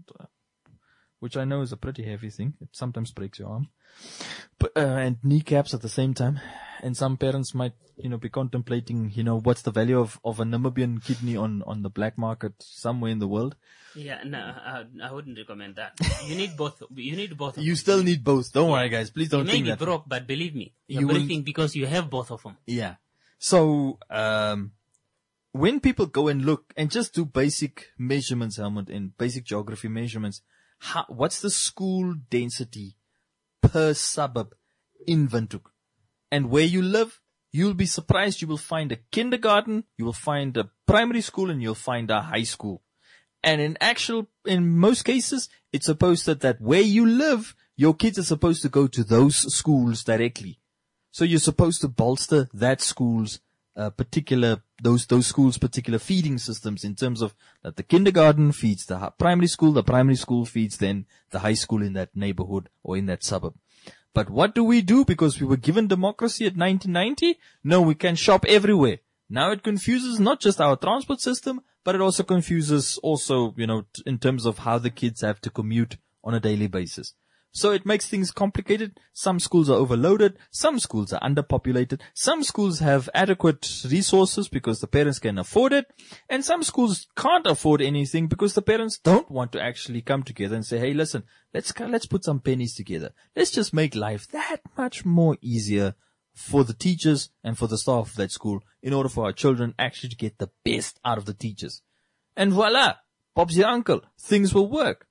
which I know is a pretty heavy thing. It sometimes breaks your arm. But, uh, and kneecaps at the same time. And some parents might, you know, be contemplating, you know, what's the value of, of a Namibian kidney on, on the black market somewhere in the world. Yeah, no, I, I wouldn't recommend that. You need both. You need both of You them. still need both. Don't worry, guys. Please don't you think may that. be broke, but believe me, you're You will- breaking because you have both of them. Yeah. So, um, when people go and look and just do basic measurements, Helmut, and basic geography measurements, how, what's the school density per suburb in Windhoek? And where you live, you'll be surprised. You will find a kindergarten, you will find a primary school, and you'll find a high school. And in actual, in most cases, it's supposed that, that where you live, your kids are supposed to go to those schools directly. So you're supposed to bolster that school's uh, particular, those, those schools' particular feeding systems in terms of that the kindergarten feeds the hi- primary school, the primary school feeds then the high school in that neighborhood or in that suburb. But what do we do? Because we were given democracy at nineteen ninety? No, we can shop everywhere. Now it confuses not just our transport system, but it also confuses also, you know, t- in terms of how the kids have to commute on a daily basis. So it makes things complicated. Some schools are overloaded. Some schools are underpopulated. Some schools have adequate resources because the parents can afford it. And some schools can't afford anything because the parents don't want to actually come together and say, hey, listen, let's, let's put some pennies together. Let's just make life that much more easier for the teachers and for the staff of that school in order for our children actually to get the best out of the teachers. And voila, Bob's your uncle. Things will work.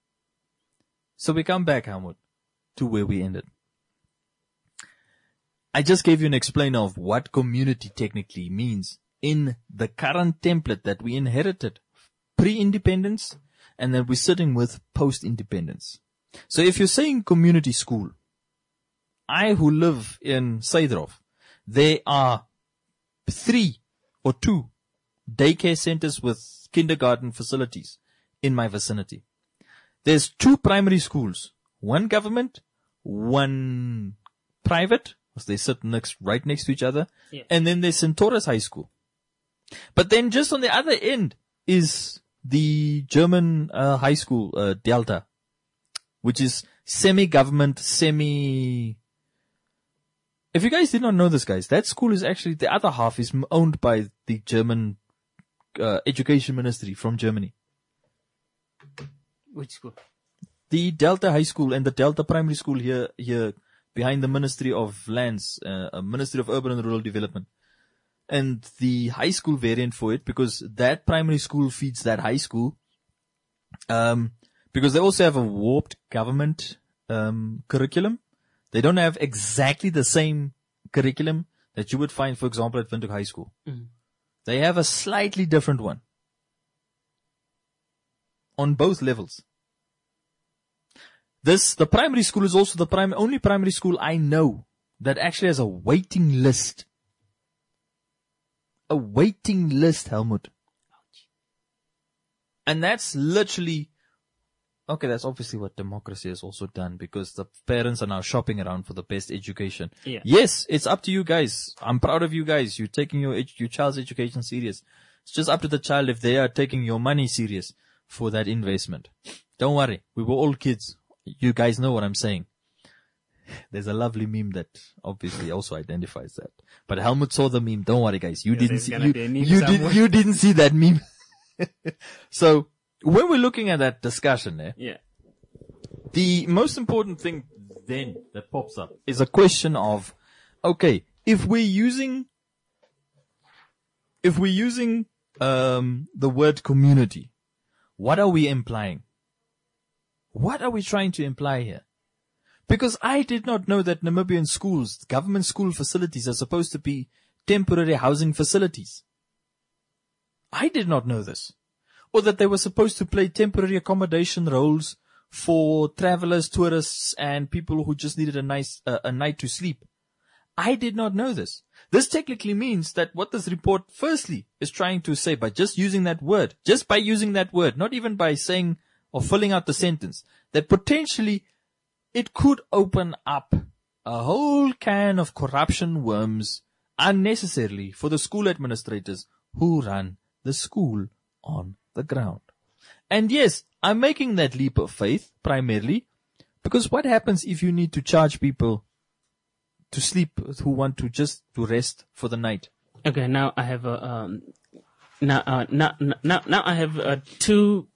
So we come back, Helmut, to where we ended. I just gave you an explainer of what community technically means in the current template that we inherited pre-independence and that we're sitting with post-independence. So if you're saying community school, I who live in Suidrof, there are three or two daycare centers with kindergarten facilities in my vicinity. There's two primary schools, one government, one private, because they sit next, right next to each other, Yeah. and then there's Centaurus High School. But then just on the other end is the German uh, high school, uh, Delta, which is semi-government, semi... If you guys did not know this, guys, that school is actually, the other half is owned by the German uh, education ministry from Germany. Which school? the Delta High School and the Delta Primary School here, here behind the Ministry of Lands, uh, Ministry of Urban and Rural Development. And the high school variant for it, because that primary school feeds that high school, um, because they also have a warped government, um, curriculum. They don't have exactly the same curriculum that you would find, for example, at Windhoek High School. Mm-hmm. They have a slightly different one on both levels. This, the primary school is also the prim- only primary school I know that actually has a waiting list. A waiting list, Helmut. And that's literally, okay, that's obviously what democracy has also done, because the parents are now shopping around for the best education. Yeah. Yes, it's up to you guys. I'm proud of you guys. You're taking your, your child's education serious. It's just up to the child if they are taking your money serious for that investment. Don't worry. We were all kids. You guys know what I'm saying. There's a lovely meme that obviously also identifies that. But Helmut saw the meme. Don't worry, guys. You yeah, didn't see, you, you, did, you didn't see that meme. So when we're looking at that discussion there, yeah, the most important thing then that pops up is a question of, okay, if we're using, if we're using, um, the word community, what are we implying? What are we trying to imply here? Because I did not know that Namibian schools, government school facilities, are supposed to be temporary housing facilities. I did not know this. Or that they were supposed to play temporary accommodation roles for travelers, tourists, and people who just needed a nice, uh, a night to sleep. I did not know this. This technically means that what this report firstly is trying to say, by just using that word, just by using that word, not even by saying or filling out the sentence, that potentially it could open up a whole can of corruption worms unnecessarily for the school administrators who run the school on the ground. And yes, I'm making that leap of faith primarily because what happens if you need to charge people to sleep who want to just to rest for the night? Okay, now I have a, um, now, uh, now, now, now I have uh, two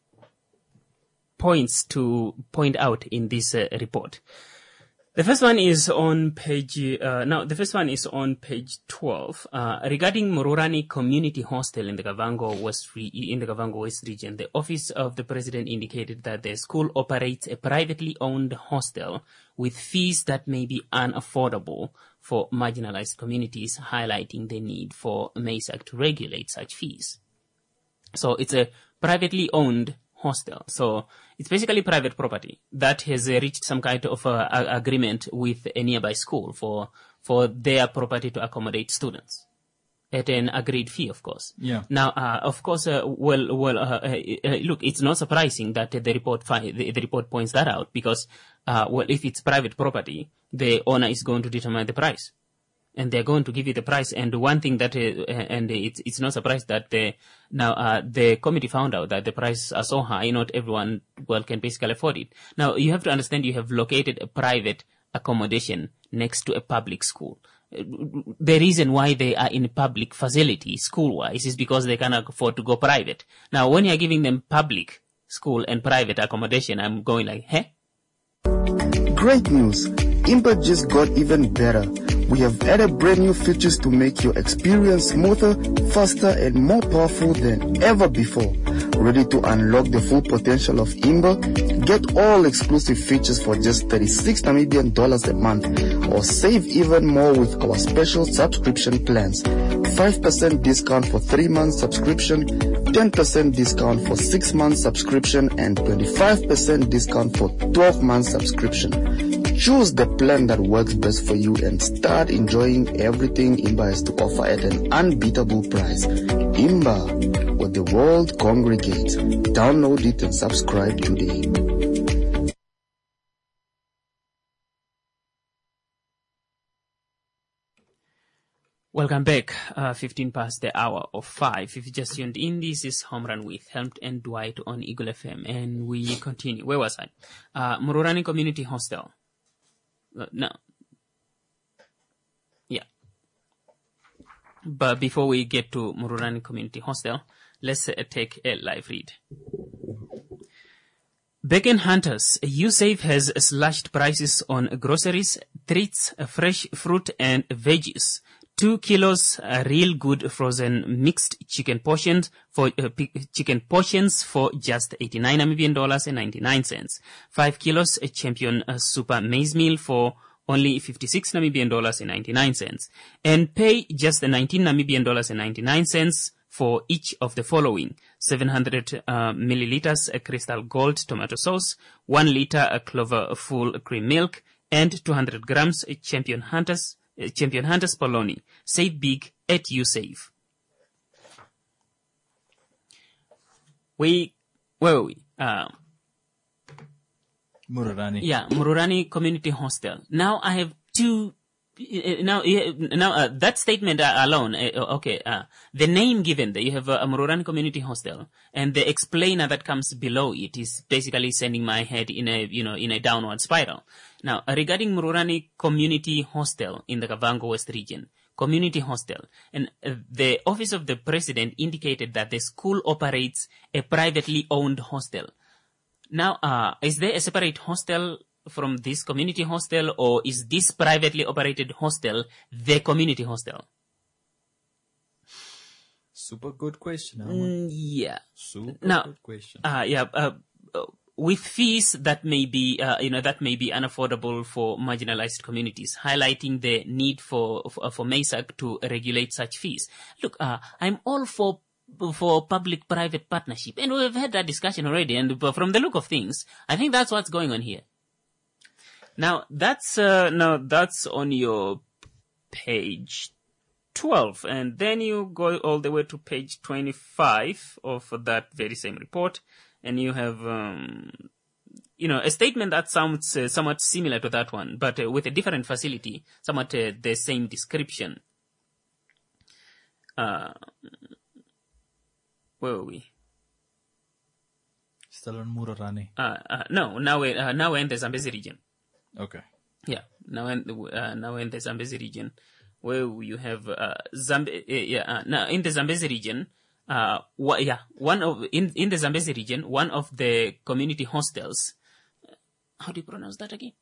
points to point out in this uh, report. The first one is on page, uh, now the first one is on page twelve, uh, regarding Mororani Community Hostel in the Kavango West, Re- in the Kavango West region. The office of the president indicated that the school operates a privately owned hostel with fees that may be unaffordable for marginalized communities, highlighting the need for MASAC to regulate such fees. So it's a privately owned hostel. So it's basically private property that has uh, reached some kind of uh, a- agreement with a nearby school for for their property to accommodate students at an agreed fee, of course. Yeah. Now, uh, of course, uh, well, well, uh, uh, uh, look, it's not surprising that uh, the report fi- the, the report points that out because, uh, well, if it's private property, the owner is going to determine the price. And they're going to give you the price. And one thing that, uh, and it's it's not surprised that the, now uh, the committee found out that the prices are so high, not everyone well can basically afford it. Now you have to understand you have located a private accommodation next to a public school. The reason why they are in a public facility, school-wise, is because they cannot afford to go private. Now when you're giving them public school and private accommodation, I'm going like, huh? Great news! Imba just got even better. We have added brand new features to make your experience smoother, faster, and more powerful than ever before. Ready to unlock the full potential of Imba? Get all exclusive features for just thirty-six Namibian dollars a month, or save even more with our special subscription plans. five percent discount for three months subscription, ten percent discount for six months subscription, and twenty-five percent discount for twelve months subscription. Choose the plan that works best for you and start enjoying everything Imba has to offer at an unbeatable price. Imba, where the world congregates. Download it and subscribe today. Welcome back, uh, fifteen past the hour of five. If you just tuned in, this is Home Run with Helmut and Dwight on Eagle F M. And we continue. Where was I? Uh, Mororani Community Hostel. Uh, no. Yeah. But before we get to Mororani Community Hostel, let's uh, take a live read. Beacon Hunters, USAVE has slashed prices on groceries, treats, fresh fruit and veggies. Two kilos uh, real good frozen mixed chicken portions for uh, p- chicken portions for just eighty-nine Namibian dollars and ninety-nine cents. Five kilos a Champion uh, Super Maize Meal for only fifty-six Namibian dollars and ninety-nine cents. And pay just nineteen Namibian dollars and ninety-nine cents for each of the following: seven hundred uh, milliliters a Crystal Gold tomato sauce, one liter a Clover Full cream milk, and two hundred grams a Champion Hunters uh, Champion Hunters Polony. Save big at USAVE. We, where were we? Uh, Mururani. Yeah, Mururani Community Hostel. Now I have two. Uh, now, uh, now uh, that statement uh, alone. Uh, okay, uh, the name given there, you have uh, a Mururani Community Hostel, and the explainer that comes below it is basically sending my head in a you know in a downward spiral. Now, uh, regarding Mururani Community Hostel in the Kavango West region, community hostel, and uh, the Office of the President indicated that the school operates a privately owned hostel. Now, uh, is there a separate hostel from this community hostel, or is this privately operated hostel the community hostel? Super good question. Mm, yeah. Super now, good question. Uh, yeah, uh, with fees that may be, uh, you know, that may be unaffordable for marginalized communities, highlighting the need for, for, for MESAC to regulate such fees. Look, uh, I'm all for for public-private partnership. And we've had that discussion already, and from the look of things, I think that's what's going on here. Now, that's, uh, now that's on your page twelve, and then you go all the way to page twenty-five of that very same report, and you have, um, you know, a statement that sounds uh, somewhat similar to that one, but uh, with a different facility, somewhat uh, the same description. Uh, Where were we? Still on Mururani. Uh, uh, no, now we're, uh, now we're in the Zambezi region. Okay. Yeah, now in the, uh, now in the Zambezi region, where you have, uh, Zamb- uh, yeah, uh, now in the Zambezi region, uh, wh- yeah, one of, in, in the Zambezi region, one of the community hostels, how do you pronounce that again?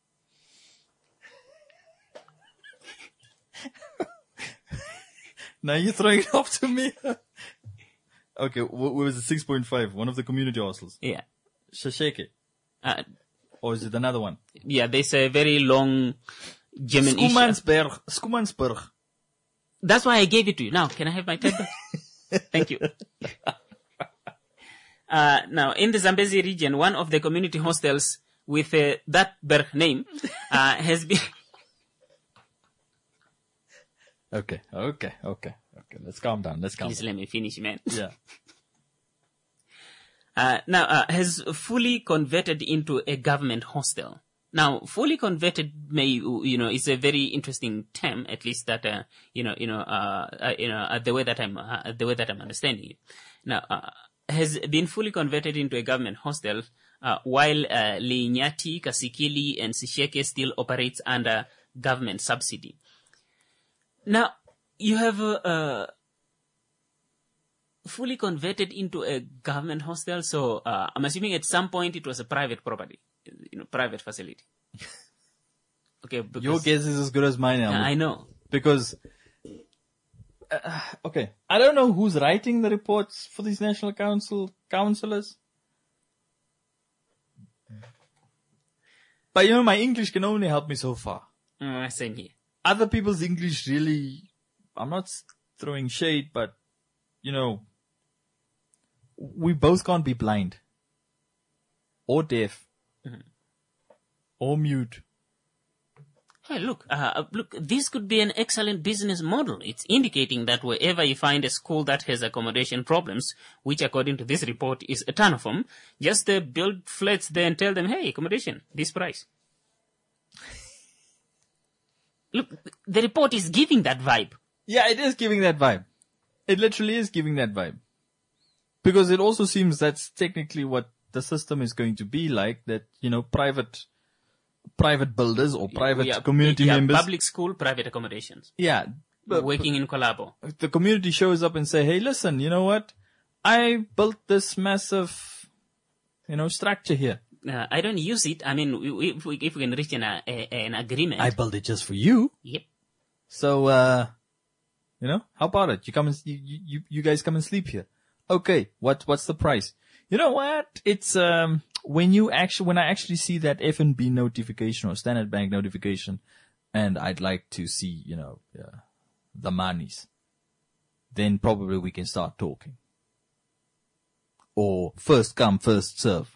Now you're throwing it up to me. Okay, what was it? six point five, one of the community hostels. Yeah. Shasheke. Uh, or is it another one? Yeah, there's a very long German issue. Schoemansberg. Schoemansberg. That's why I gave it to you. Now, can I have my pen back? Thank you. Uh, now, in the Zambezi region, one of the community hostels with uh, that Berg name uh, has been... Okay, okay, okay, okay. Let's calm down. Let's calm Please down. let me finish, man. Yeah. Uh, now, uh, has fully converted into a government hostel. Now, fully converted may, you know, is a very interesting term, at least that, uh, you know, you know, uh, uh you know, uh, the way that I'm, uh, the way that I'm understanding it. Now, uh, has been fully converted into a government hostel, uh, while, uh, Linyati, Kasikili, and Sisheke still operates under government subsidy. Now, you have, uh, uh fully converted into a government hostel, so uh, I'm assuming at some point it was a private property, you know, private facility. Okay, because, your guess is as good as mine, Albert. I know. Because, uh, okay, I don't know who's writing the reports for these national council councillors, but you know, my English can only help me so far. Uh, same here. Other people's English really, I'm not throwing shade, but you know, we both can't be blind or deaf mm-hmm. or mute. Hey, look, uh, look, this could be an excellent business model. It's indicating that wherever you find a school that has accommodation problems, which according to this report is a ton of them, just uh, build flats there and tell them, hey, accommodation, this price. Look, the report is giving that vibe. Yeah, it is giving that vibe. It literally is giving that vibe. Because it also seems that's technically what the system is going to be like, that, you know, private, private builders or private yeah, community yeah, members. Public school, private accommodations. Yeah. But, working in collabo. The community shows up and say, hey, listen, you know what? I built this massive, you know, structure here. Uh, I don't use it. I mean, if we, if we can reach an, uh, an agreement. I built it just for you. Yep. So, uh, you know, how about it? You come and, you, you, you guys come and sleep here. Okay. What, what's the price? You know what? It's, um, when you actually, when I actually see that F N B notification or Standard Bank notification, and I'd like to see, you know, uh, the monies, then probably we can start talking. Or first come, first serve.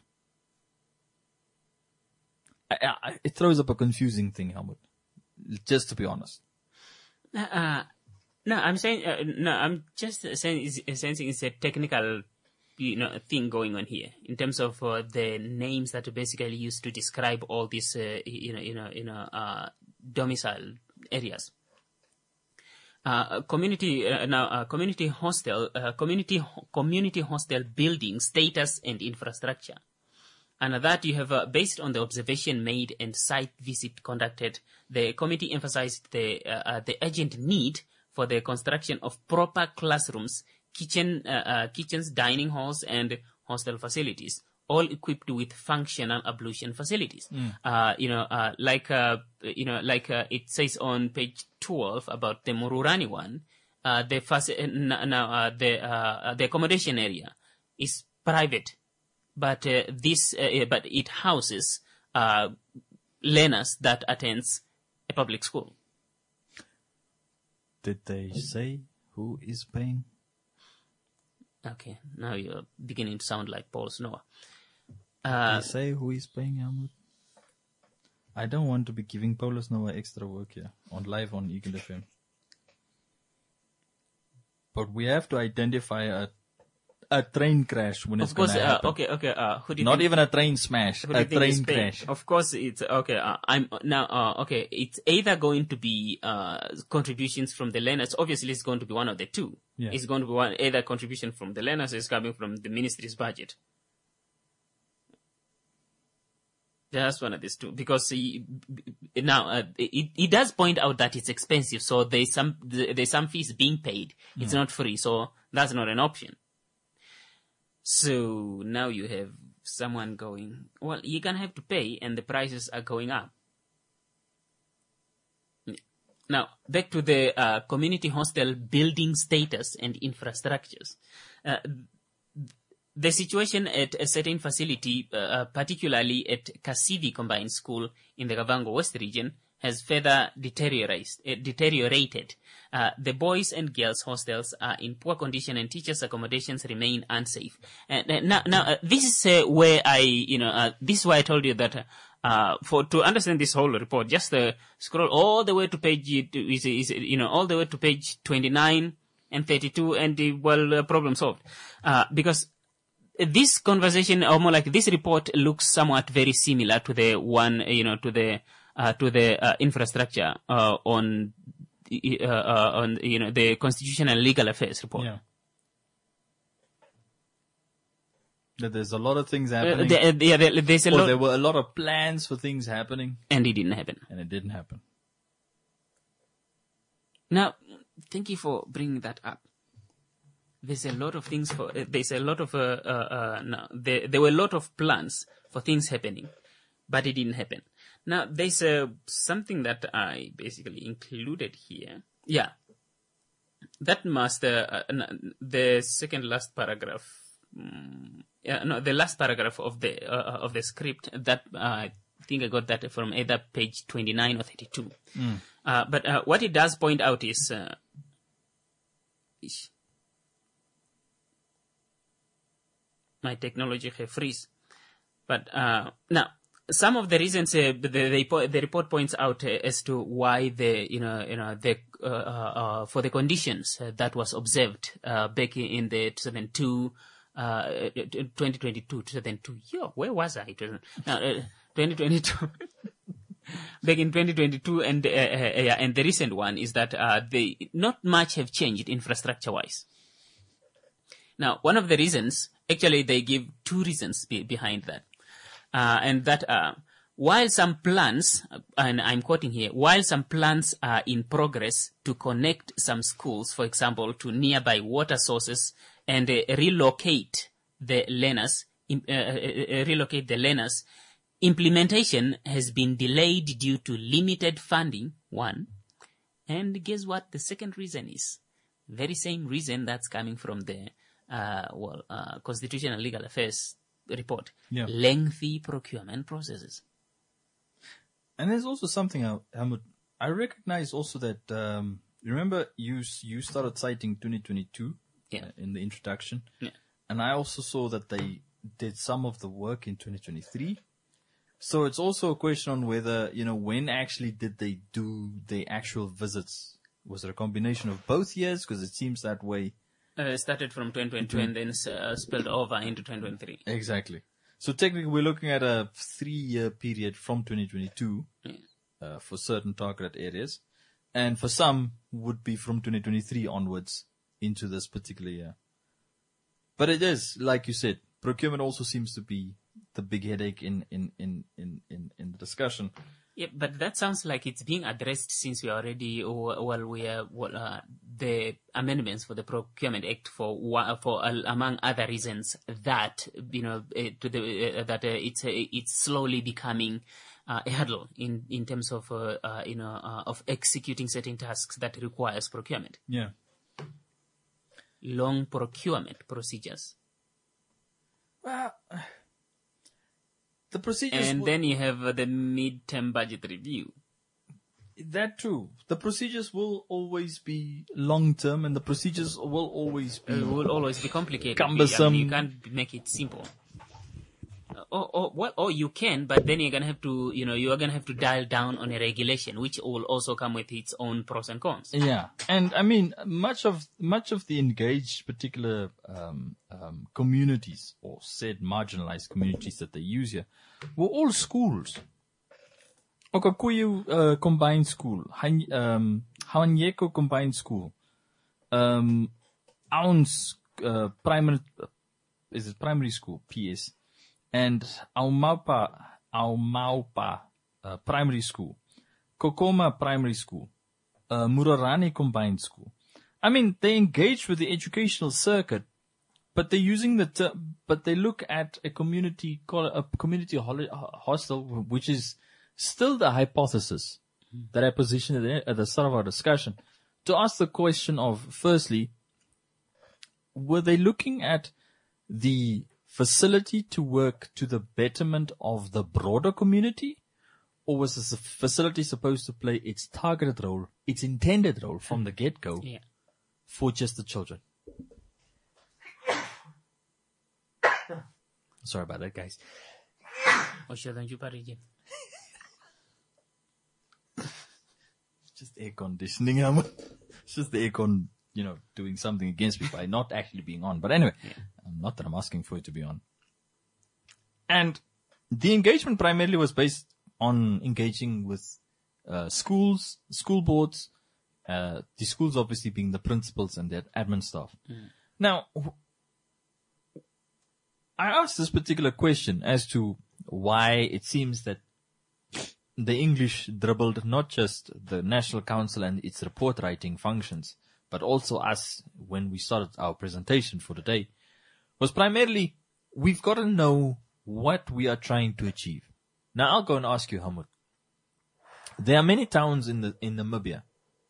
I, I, it throws up a confusing thing, Helmut. Just to be honest. Uh, no, I'm saying, uh, no, I'm just saying, it's, sensing it's a technical, you know, thing going on here in terms of uh, the names that are basically used to describe all these, uh, you know, you know, you know, uh, domicile areas. Uh, community uh, now uh, community hostel uh, community ho- community hostel building status and infrastructure, and that you have uh, based on the observation made and site visit conducted, the committee emphasized the uh, uh, the urgent need for the construction of proper classrooms, kitchen uh, uh, kitchens, dining halls, and hostel facilities, all equipped with functional ablution facilities. Mm. Uh, you know, uh, like, uh, you know, like, uh, it says on page twelve about the Mururani one, uh, the, faci- now, uh, the, uh, the accommodation area is private, but, uh, this, uh, but it houses, uh, learners that attends a public school. Did they say who is paying? Okay, now you're beginning to sound like Paul Snow. Uh, Did they say who is paying Helmut? I don't want to be giving Paul Snow extra work here on live on Eagle F M. But we have to identify a a train crash when of it's going to uh, happen. Okay, okay. Uh, who do you Not think, even a train smash, who do a you think is train paying? crash. Of course, it's okay. Uh, I'm now. Uh, okay, it's either going to be uh, contributions from the learners. Obviously, it's going to be one of the two. Yeah. It's going to be one either contribution from the learners or it's coming from the ministry's budget. That's one of these two, because he, now uh, it, it does point out that it's expensive. So there's some there's some fees being paid. It's Yeah. not free, so that's not an option. So now you have someone going, well, you're gonna have to pay, and the prices are going up. Now back to the uh, community hostel building status and infrastructures. Uh, The situation at a certain facility, uh, particularly at Kasivi Combined School in the Kavango West region, has further deteriorated. Uh, deteriorated. Uh, the boys and girls hostels are in poor condition and teachers' accommodations remain unsafe. And uh, now, now uh, this is uh, where I, you know, uh, this is why I told you that uh, for to understand this whole report, just uh, scroll all the way to page, is, is you know, all the way to page twenty-nine and thirty-two, and uh, well, uh, problem solved. Uh, because this conversation, or more like this report, looks somewhat very similar to the one, you know, to the uh, to the uh, infrastructure uh, on uh, uh, on you know the Constitutional and Legal Affairs report. Yeah. That there's a lot of things happening. Uh, there, yeah, there, there's a or lot. there were a lot of plans for things happening, and it didn't happen. And it didn't happen. Now, thank you for bringing that up. There's a lot of things for, uh, there's a lot of, uh, uh, uh, no, there, there were a lot of plans for things happening, but it didn't happen. Now, there's uh, something that I basically included here. Yeah. That must, uh, uh, the second last paragraph, um, yeah, no, the last paragraph of the, uh, of the script, that, uh, I think I got that from either page twenty-nine or thirty-two. Mm. Uh, but, uh, what it does point out is, uh, ish. My technology have freeze. But uh, now, some of the reasons uh, the, the, the report points out uh, as to why the you know you know the uh, uh, for the conditions uh, that was observed uh, back in the two thousand two, uh, twenty twenty-two, two thousand two. Yo, where was I? Now, uh, twenty twenty-two. Back in twenty twenty-two, and uh, uh, yeah, and the recent one is that uh, they not much have changed infrastructure-wise. Now, one of the reasons, actually, they give two reasons be, behind that. Uh, and that, uh, while some plans, and I'm quoting here, while some plans are in progress to connect some schools, for example, to nearby water sources and uh, relocate the learners uh, uh, relocate the learners. Implementation has been delayed due to limited funding, one. And guess what the second reason is? Very same reason that's coming from the uh, well, uh, Constitutional Legal Affairs report. Yeah. Lengthy procurement processes. And there's also something, I, I recognize also that, um, remember you you started citing twenty twenty-two yeah. uh, in the introduction. Yeah. And I also saw that they did some of the work in twenty twenty-three. So it's also a question on whether, you know, when actually did they do the actual visits? Was it a combination of both years? Because it seems that way. Uh, it started from twenty twenty-two and then uh, spilled over into twenty twenty-three. Exactly. So technically we're looking at a three-year period from twenty twenty-two yeah. uh, for certain targeted areas. And for some would be from twenty twenty-three onwards into this particular year. But it is, like you said, procurement also seems to be the big headache in, in, in, in, in, in the discussion. Yeah, but that sounds like it's being addressed since we already, well, we are, well, uh, the amendments for the Procurement Act for, for, uh, among other reasons that, you know, uh, to the, uh, that, uh, it's, uh, it's slowly becoming, uh, a hurdle in, in terms of, uh, uh you know, uh, of executing certain tasks that requires procurement. Yeah. Long procurement procedures. Well, the procedures. And will, then you have uh, the mid-term budget review. That too. The procedures will always be long-term, and the procedures will always be. Uh, will always be complicated. Cumbersome. I mean, you can't make it simple. Uh, or, or, well, or you can, but then you're gonna have to, you know, you're gonna have to dial down on a regulation, which will also come with its own pros and cons. Yeah, and I mean, much of much of the engaged particular um, um, communities, or said marginalized communities that they use here, were all schools. Okakuyu uh, Combined School, Han- um, Hawanyeko Combined School, um, Ounce uh, Primary, uh, is it primary school? P S. And Aumaupa, Aumaupa uh, Primary School, Kokoma Primary School, uh, Murarani Combined School. I mean, they engage with the educational circuit, but they're using the ter- but they look at a community call a community hostel, which is still the hypothesis that I positioned at the start of our discussion, to ask the question of, firstly, were they looking at the facility to work to the betterment of the broader community, or was this facility supposed to play its targeted role, its intended role from the get-go yeah. for just the children? Sorry about that, guys. Just air conditioning. It's just the aircon, you know, doing something against me by not actually being on. But anyway, yeah. um, not that I'm asking for it to be on. And the engagement primarily was based on engaging with uh, schools, school boards, uh, the schools obviously being the principals and their admin staff. Mm. Now, I asked this particular question as to why it seems that the English dribbled not just the National Council and its report writing functions, but also us when we started our presentation for the day, was primarily, we've got to know what we are trying to achieve. Now I'll go and ask you, Hamud. There are many towns in the, in Namibia.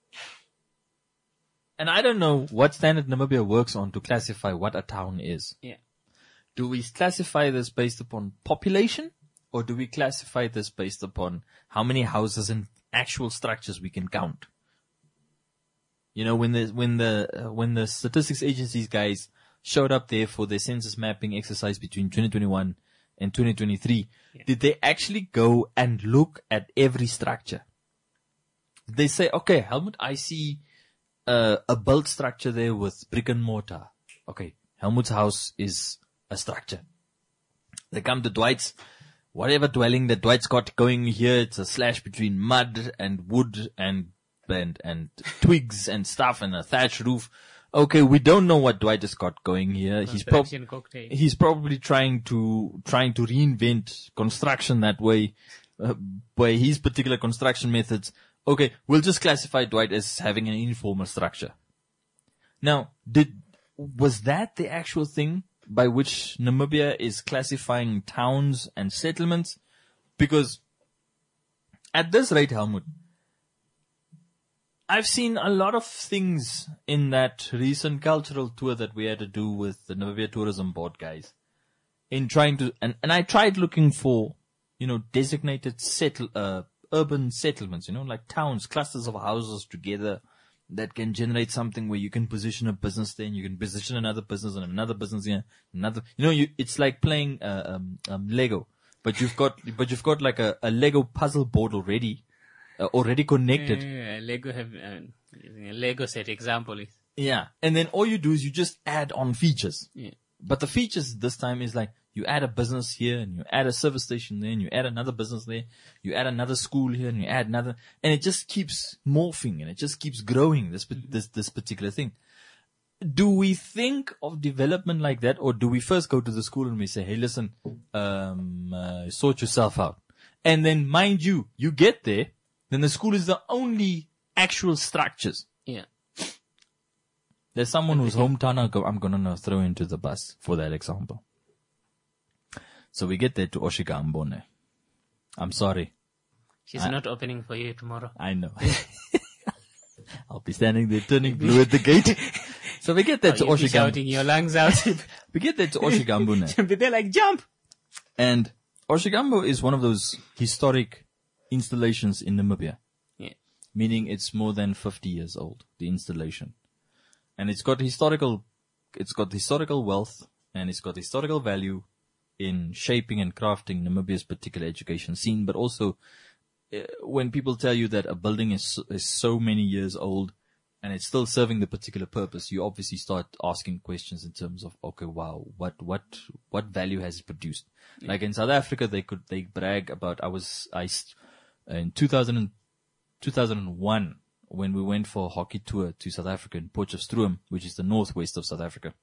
And I don't know what standard Namibia works on to classify what a town is. Yeah. Do we classify this based upon population, or do we classify this based upon how many houses and actual structures we can count? You know, when the, when the, uh, when the statistics agencies guys showed up there for their census mapping exercise between twenty twenty-one and twenty twenty-three, yeah. Did they actually go and look at every structure? Did they say, okay, Helmut, I see uh, a built structure there with brick and mortar. Okay, Helmut's house is a structure. They come to Dwight's, whatever dwelling that Dwight's got going here, it's a slash between mud and wood and and and twigs and stuff and a thatched roof. Okay, we don't know what Dwight has got going here. He's, prob- he's probably trying to trying to reinvent construction that way, uh, by his particular construction methods. Okay, we'll just classify Dwight as having an informal structure. Now, did was that the actual thing by which Namibia is classifying towns and settlements, because at this rate, Helmut, I've seen a lot of things in that recent cultural tour that we had to do with the Namibia Tourism Board guys in trying to, and, and I tried looking for, you know, designated settle, uh, urban settlements, you know, like towns, clusters of houses together that can generate something where you can position a business there and you can position another business and another business here, another, you know, you, it's like playing, uh, um, um, Lego, but you've got, but you've got like a, a Lego puzzle board already. Uh, already connected. Yeah, yeah, Lego have uh, a Lego set example is. Yeah, and then all you do is you just add on features. Yeah. But the features this time is like you add a business here and you add a service station there and you add another business there, you add another school here and you add another, and it just keeps morphing and it just keeps growing. This this this particular thing. Do we think of development like that, or do we first go to the school and we say, "Hey, listen, um, uh, sort yourself out," and then mind you, you get there. Then the school is the only actual structures. Yeah. There's someone whose hometown I'm going to throw into the bus for that example. So we get there to Oshika Ambone. I'm sorry. She's I, not opening for you tomorrow. I know. I'll be standing there turning blue at the gate. So we get there oh, to Oshika. Shouting your lungs out. We get there to Oshika Ambone. They're like, jump! And Oshikambo is one of those historic installations in Namibia. Yeah. Meaning it's more than fifty years old, the installation. And it's got historical, it's got historical wealth and it's got historical value in shaping and crafting Namibia's particular education scene. But also, uh, when people tell you that a building is, is so many years old and it's still serving the particular purpose, you obviously start asking questions in terms of, okay, wow, what, what, what value has it produced? Yeah. Like in South Africa, they could, they brag about, I was, I, in two thousand, two thousand one, when we went for a hockey tour to South Africa in Potchefstroom, which is the northwest of South Africa,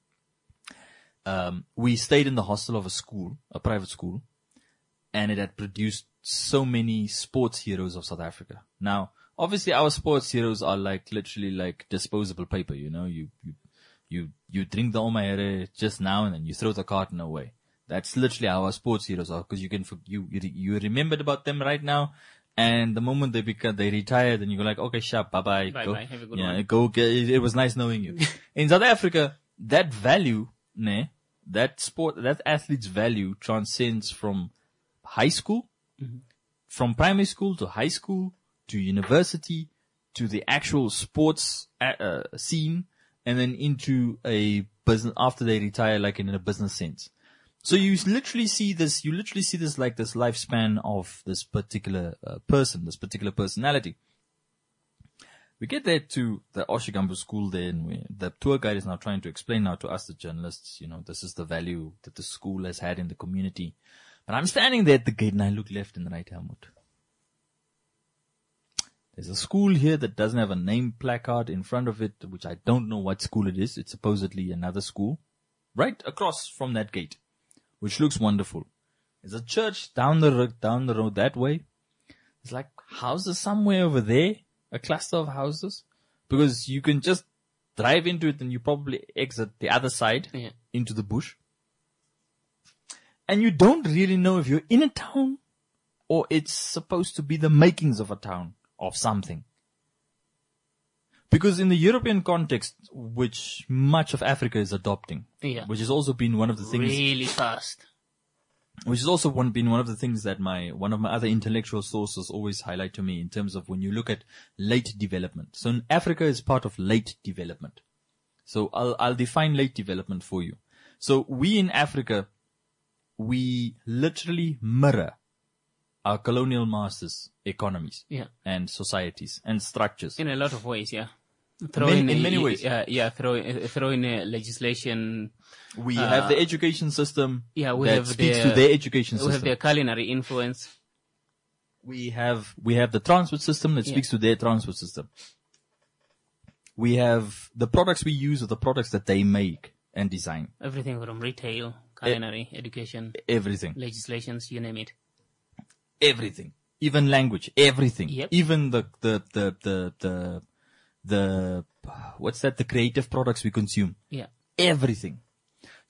um, we stayed in the hostel of a school, a private school, and it had produced so many sports heroes of South Africa. Now, obviously our sports heroes are like literally like disposable paper, you know, you, you, you, you drink the Omahere just now and then you throw the carton away. That's literally how our sports heroes are, because you can, you, you, you remembered about them right now, and the moment they become, they retire, then you go like, okay, sharp, bye bye. Bye go, bye, have a good yeah, one. Go, it, it was nice knowing you. In South Africa, that value, ne, that sport, that athlete's value transcends from high school, mm-hmm. from primary school to high school, to university, to the actual sports uh, scene, and then into a business, after they retire, like in a business sense. So you literally see this, you literally see this like this lifespan of this particular uh, person, this particular personality. We get there to the Oshikambo school there, and we, the tour guide is now trying to explain now to us, the journalists, you know, this is the value that the school has had in the community. But I'm standing there at the gate and I look left and right, Helmut. There's a school here that doesn't have a name placard in front of it, which I don't know what school it is. It's supposedly another school right across from that gate, which looks wonderful. There's a church down the down the road that way. It's like houses somewhere over there, a cluster of houses, because you can just drive into it and you probably exit the other side yeah. into the bush. And you don't really know if you're in a town or it's supposed to be the makings of a town, of something. Because in the European context, which much of Africa is adopting, yeah. which has also been one of the things really fast, which has also one, been one of the things that my one of my other intellectual sources always highlight to me in terms of when you look at late development. So Africa is part of late development. So I'll I'll define late development for you. So we in Africa, we literally mirror our colonial masters' economies yeah. and societies and structures. In a lot of ways, yeah. Throw many, in, in a, many ways. Yeah, yeah, throw, uh, throw in a legislation. We uh, have the education system yeah, we that have speaks their, to their education we system. We have their culinary influence. We have, we have the transport system that speaks yeah. to their transport system. We have the products we use are the products that they make and design. Everything from retail, culinary, e- education. Everything. Legislations, you name it. Everything. Even language. Everything. Yep. Even the, the, the, the, the, the, what's that? The creative products we consume. Yeah. Everything.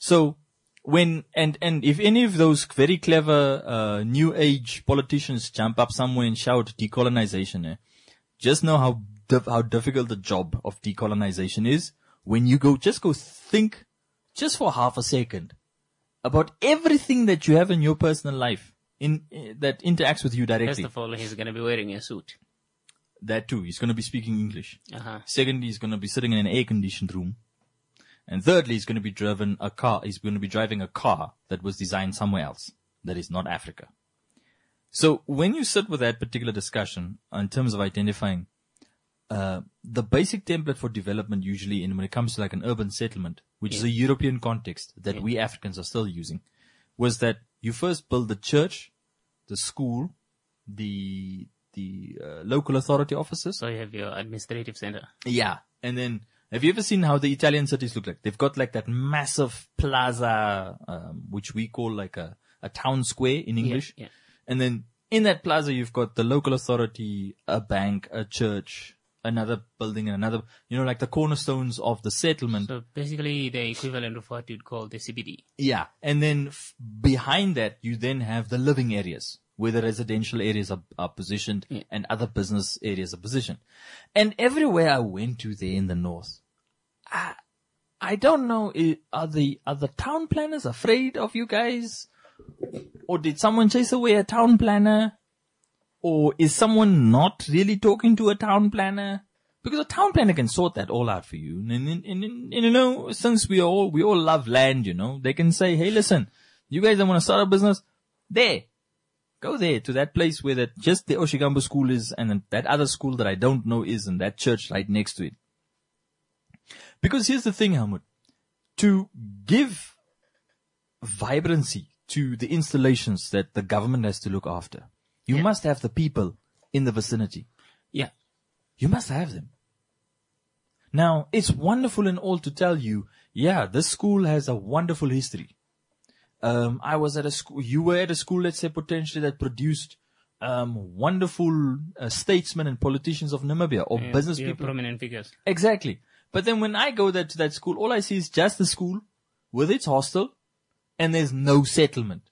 So when, and, and if any of those very clever, uh, new age politicians jump up somewhere and shout decolonization, eh, just know how, dif- how difficult the job of decolonization is. When you go, just go think just for half a second about everything that you have in your personal life in, uh, that interacts with you directly. First of all, he's going to be wearing a suit. That too. He's going to be speaking English. Uh-huh. Secondly, he's going to be sitting in an air-conditioned room. And thirdly, he's going to be driven a car. He's going to be driving a car that was designed somewhere else, that is not Africa. So when you sit with that particular discussion in terms of identifying uh the basic template for development, usually in when it comes to like an urban settlement, which yeah. is a European context that yeah. we Africans are still using, was that you first build the church, the school, the the uh, local authority offices. So you have your administrative center. Yeah, and then. Have you ever seen how the Italian cities look like? They've got like that massive plaza, um, which we call like a, a town square in English. Yeah, yeah. And then in that plaza, you've got the local authority, a bank, a church, another building, and another, you know, like the cornerstones of the settlement. So basically the equivalent of what you'd call the C B D. Yeah. And then f- behind that, you then have the living areas, where the residential areas are, are positioned yeah. and other business areas are positioned. And everywhere I went to there in the north, I, I don't know, are the, are the town planners afraid of you guys? Or did someone chase away a town planner? Or is someone not really talking to a town planner? Because a town planner can sort that all out for you. And, and, and, and, and you know, since we all, we all love land, you know, they can say, hey, listen, you guys don't want to start a business? There. Go there to that place where that just the Oshigambo school is, and then that other school that I don't know is, and that church right next to it. Because here's the thing, Helmut. To give vibrancy to the installations that the government has to look after, you yeah. must have the people in the vicinity. Yeah. You must have them. Now, it's wonderful and all to tell you, yeah, this school has a wonderful history. Um, I was at a school, you were at a school, let's say, potentially that produced um, wonderful uh, statesmen and politicians of Namibia, or yeah, business yeah, people. Prominent figures. Exactly. But then when I go there to that school, all I see is just the school with its hostel, and there's no settlement.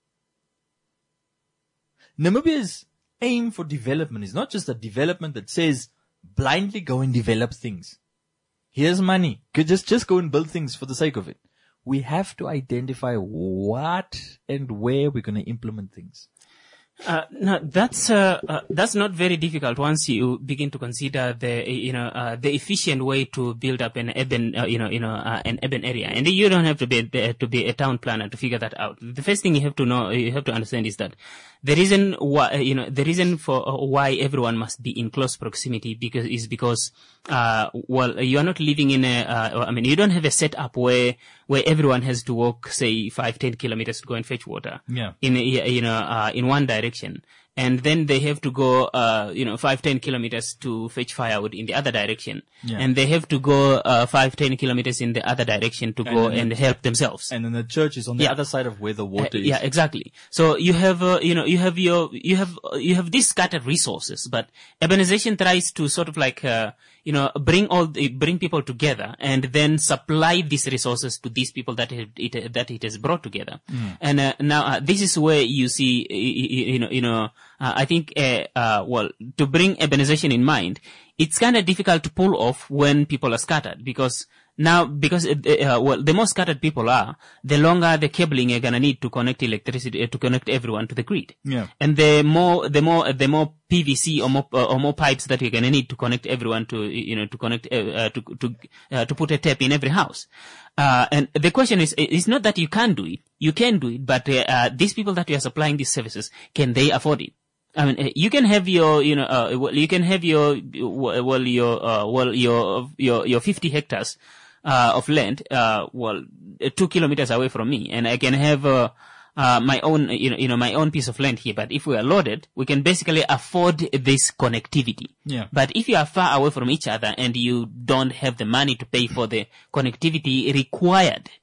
Namibia's aim for development is not just a development that says blindly go and develop things. Here's money. Just, just go and build things for the sake of it. We have to identify what and where we're going to implement things. Uh, no, that's, uh, uh, that's not very difficult once you begin to consider the, you know, uh, the efficient way to build up an urban, uh, you know, you know, uh, an urban area. And you don't have to be, uh, to be a town planner to figure that out. The first thing you have to know, you have to understand is that the reason why, you know, the reason for uh, why everyone must be in close proximity because, is because, uh, well, you are not living in a, uh, I mean, you don't have a setup where, where everyone has to walk, say, five, ten kilometers to go and fetch water. Yeah. In, a, you know, uh, in one direction. And then they have to go, uh, you know, five, ten kilometers to fetch firewood in the other direction. Yeah. And they have to go, uh, five, ten kilometers in the other direction to and go and help themselves. And then the church is on the yeah. other side of where the water uh, is. Yeah, exactly. So you have, uh, you know, you have your, you have, uh, you have these scattered resources, but urbanization tries to sort of like, uh, you know, bring all the, bring people together and then supply these resources to these people that it, it that it has brought together. Mm. And, uh, now, uh, this is where you see, you, you know, you know, uh, I think, uh, uh, well, to bring urbanization in mind, it's kind of difficult to pull off when people are scattered because now, because, uh, uh, well, the more scattered people are, the longer the cabling you're gonna need to connect electricity, uh, to connect everyone to the grid. Yeah. And the more, the more, the more P V C or more, uh, or more pipes that you're gonna need to connect everyone to, you know, to connect, uh, uh to, to, uh, to put a tap in every house. Uh, and the question is, it's not that you can't do it. You can do it, but, uh, uh these people that you are supplying these services, can they afford it? I mean, you can have your, you know, uh, well, you can have your, well, your, uh, well, your, your, your fifty hectares, uh, of land, uh, well, two kilometers away from me, and I can have, uh, uh, my own, you know, you know, my own piece of land here. But if we are loaded, we can basically afford this connectivity. Yeah. But if you are far away from each other and you don't have the money to pay for the connectivity required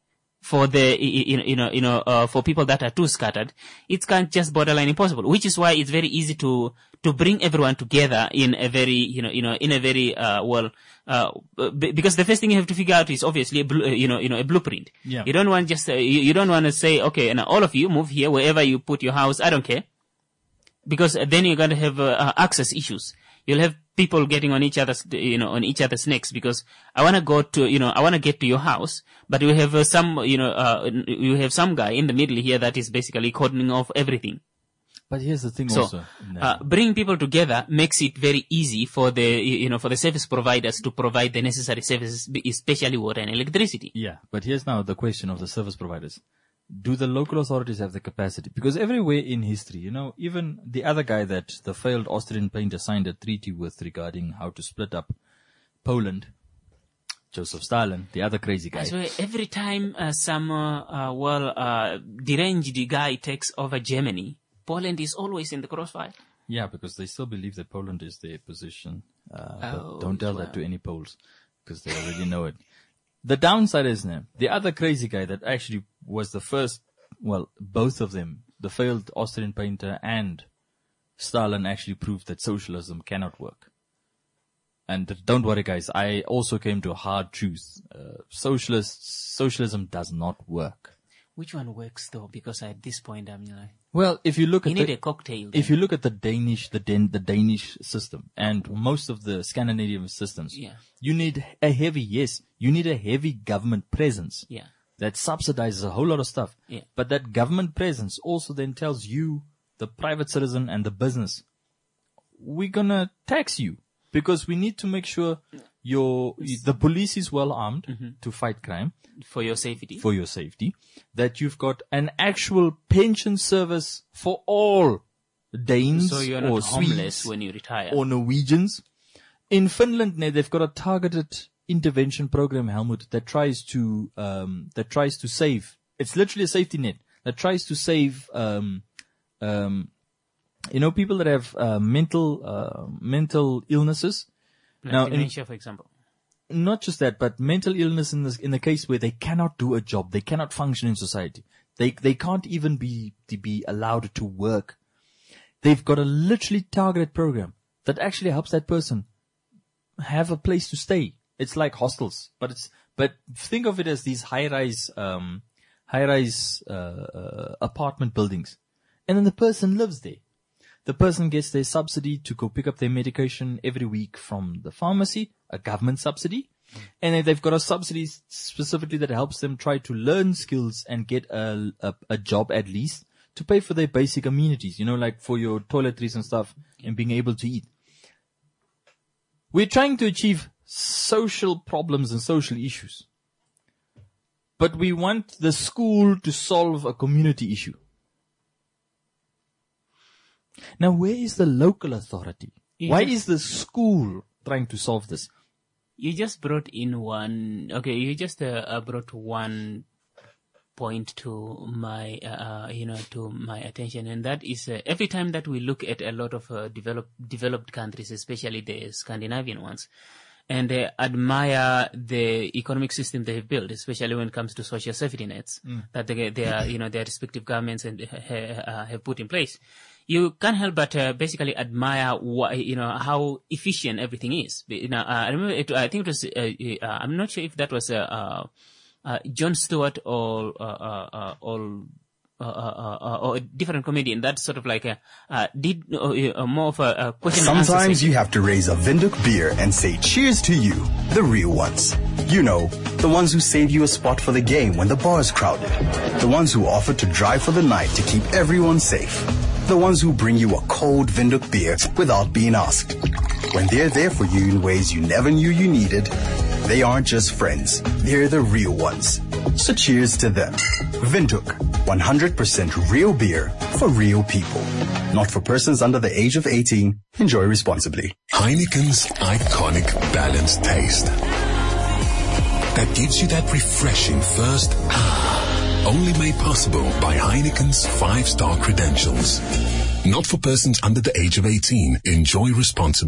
for the, you know, you know, you know, uh, for people that are too scattered, it can't just borderline impossible, which is why it's very easy to, to bring everyone together in a very, you know, you know, in a very, uh, well, uh, b- because the first thing you have to figure out is obviously a blu- you know, you know, a blueprint. Yeah. You don't want just, uh, you, you don't want to say, okay, now all of you move here, wherever you put your house, I don't care. Because then you're going to have, uh, access issues. You'll have people getting on each other's, you know, on each other's necks because I want to go to, you know, I want to get to your house, but you have uh, some, you know, uh, you have some guy in the middle here that is basically cordoning off everything. But here's the thing so, also. No. Uh, bringing people together makes it very easy for the, you know, for the service providers to provide the necessary services, especially water and electricity. Yeah, but here's now the question of the service providers. Do the local authorities have the capacity? Because everywhere in history, you know, even the other guy that the failed Austrian painter signed a treaty with regarding how to split up Poland, Joseph Stalin, the other crazy guy. I swear, every time uh, some, uh, uh, well, uh, deranged guy takes over Germany, Poland is always in the crossfire. Yeah, because they still believe that Poland is their position. Uh, oh, but don't tell wow. that to any Poles, because they already know it. The downside is now, the other crazy guy that actually was the first, well, both of them, the failed Austrian painter and Stalin actually proved that socialism cannot work. And don't worry guys, I also came to a hard truth. Uh, socialist, socialism does not work. Which one works though? Because at this point I'm like, well, if you look you at need the, a cocktail. If you look at the Danish, the Dan, the Danish system and most of the Scandinavian systems, yeah. you need a heavy, yes, you need a heavy government presence. Yeah. That subsidizes a whole lot of stuff. Yeah. But that government presence also then tells you, the private citizen and the business, we're gonna tax you because we need to make sure your, the police is well armed mm-hmm. to fight crime. For your safety. For your safety. That you've got an actual pension service for all Danes so you're not or homeless Swedes when you retire. Or Norwegians. In Finland, they've got a targeted intervention program, Helmut, that tries to, um, that tries to save. It's literally a safety net that tries to save, um, um, you know, people that have, uh, mental, uh, mental illnesses. Like now, dementia, in, for example. Not just that, but mental illness in this, in the case where they cannot do a job, they cannot function in society. They, they can't even be, to be allowed to work. They've got a literally targeted program that actually helps that person have a place to stay. It's like hostels, but it's, but think of it as these high-rise, um, high-rise, uh, uh, apartment buildings. And then the person lives there. The person gets their subsidy to go pick up their medication every week from the pharmacy, a government subsidy. And then they've got a subsidy specifically that helps them try to learn skills and get a, a, a job at least to pay for their basic amenities, you know, like for your toiletries and stuff and being able to eat. We're trying to achieve social problems and social issues. But we want the school to solve a community issue. Now, where is the local authority? You Why just, is the school trying to solve this? You just brought in one, okay, you just uh, brought one point to my, uh, you know, to my attention, and that is uh, every time that we look at a lot of uh, developed, developed countries, especially the Scandinavian ones, and uh, admire the economic system they have built, especially when it comes to social safety nets mm. that they, they are, you know, their respective governments and uh, have put in place. You can't help but uh, basically admire what, you know, how efficient everything is. You know, uh, I remember it, I think it was, uh, uh, I'm not sure if that was uh, uh, uh, Jon Stewart or uh, uh, uh, or uh, uh, uh, or a different comedian that sort of like uh, uh, did uh, uh, more of a, a question. Sometimes you have to raise a Windhoek beer and say cheers to you, the real ones. You know, the ones who save you a spot for the game when the bar is crowded. The ones who offer to drive for the night to keep everyone safe. The ones who bring you a cold Windhoek beer without being asked. When they're there for you in ways you never knew you needed, they aren't just friends, they're the real ones. So cheers to them. Windhoek, one hundred percent real beer for real people. Not for persons under the age of eighteen. Enjoy responsibly. Heineken's iconic balanced taste. That gives you that refreshing first ah, only made possible by Heineken's five-star credentials. Not for persons under the age of eighteen. Enjoy responsibly.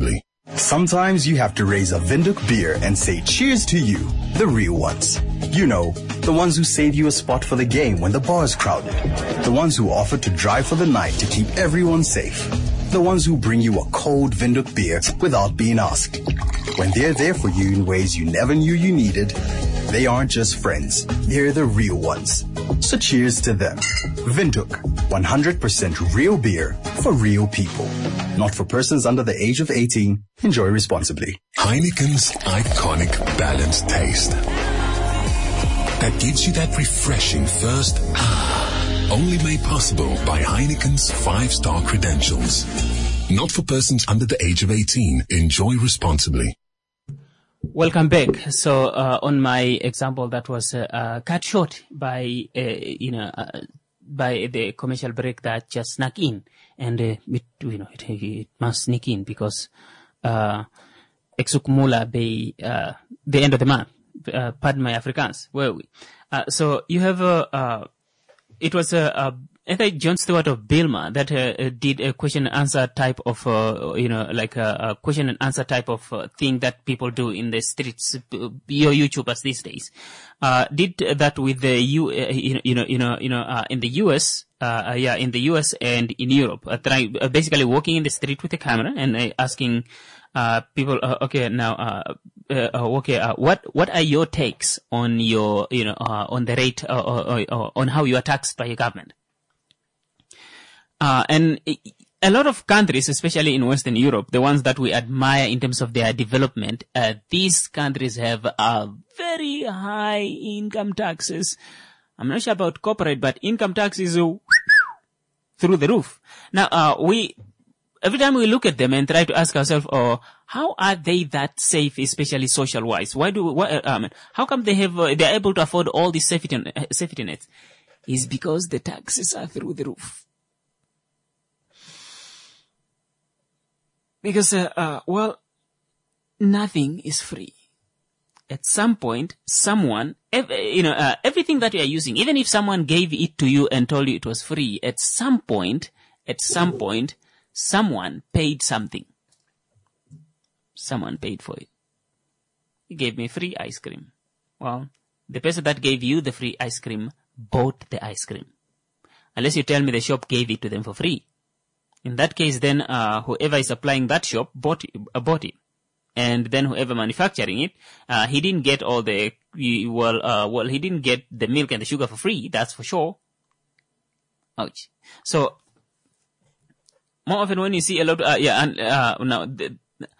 Sometimes you have to raise a Vinduk beer and say cheers to you, the real ones. You know, the ones who save you a spot for the game when the bar is crowded. The ones who offer to drive for the night to keep everyone safe. The ones who bring you a cold Vinduk beer without being asked. When they're there for you in ways you never knew you needed, they aren't just friends, they're the real ones. So cheers to them. Vinduk, one hundred percent real beer for real people. Not for persons under the age of eighteen. Enjoy responsibly. Heineken's iconic balanced taste. That gives you that refreshing first ah, only made possible by Heineken's five-star credentials. Not for persons under the age of eighteen. Enjoy responsibly. Welcome back. So, uh, on my example, that was uh, uh, cut short by, uh, you know, uh, by the commercial break that just snuck in, and uh, it, you know, it, it must sneak in because uh, Exukmula by uh, the end of the month. Uh, pardon my Afrikaans. Where are we? Uh, so you have a. Uh, it was a. a I think John Stewart of Bilma that uh, did a question and answer type of, uh, you know, like a, a question and answer type of uh, thing that people do in the streets, your YouTubers these days. Uh, did that with the U, uh, you know, you know, you know, you know, uh, in the U S, uh, yeah, in the U S and in Europe, uh, trying, uh, basically walking in the street with a camera and uh, asking, uh, people, uh, okay, now, uh, uh, okay, uh, what, what are your takes on your, you know, uh, on the rate, uh, or, or, or on how you are taxed by your government? Uh, and a lot of countries, especially in Western Europe, the ones that we admire in terms of their development, uh, these countries have uh, very high income taxes. I'm not sure about corporate, but income tax is uh, through the roof. Now, uh, we, every time we look at them and try to ask ourselves, oh, how are they that safe, especially social wise? Why do, why, um, how come they have, uh, they're able to afford all these safety, uh, safety nets? Is because the taxes are through the roof. Because, uh, uh, well, nothing is free. At some point, someone, ev- you know, uh, everything that you are using, even if someone gave it to you and told you it was free, at some point, at some point, someone paid something. Someone paid for it. He gave me free ice cream. Well, the person that gave you the free ice cream bought the ice cream. Unless you tell me the shop gave it to them for free. In that case, then, uh, whoever is supplying that shop bought, uh, bought it. And then whoever manufacturing it, uh, he didn't get all the, well, uh, well, he didn't get the milk and the sugar for free, that's for sure. Ouch. So, more often when you see a lot, uh, yeah, and, uh, now, the,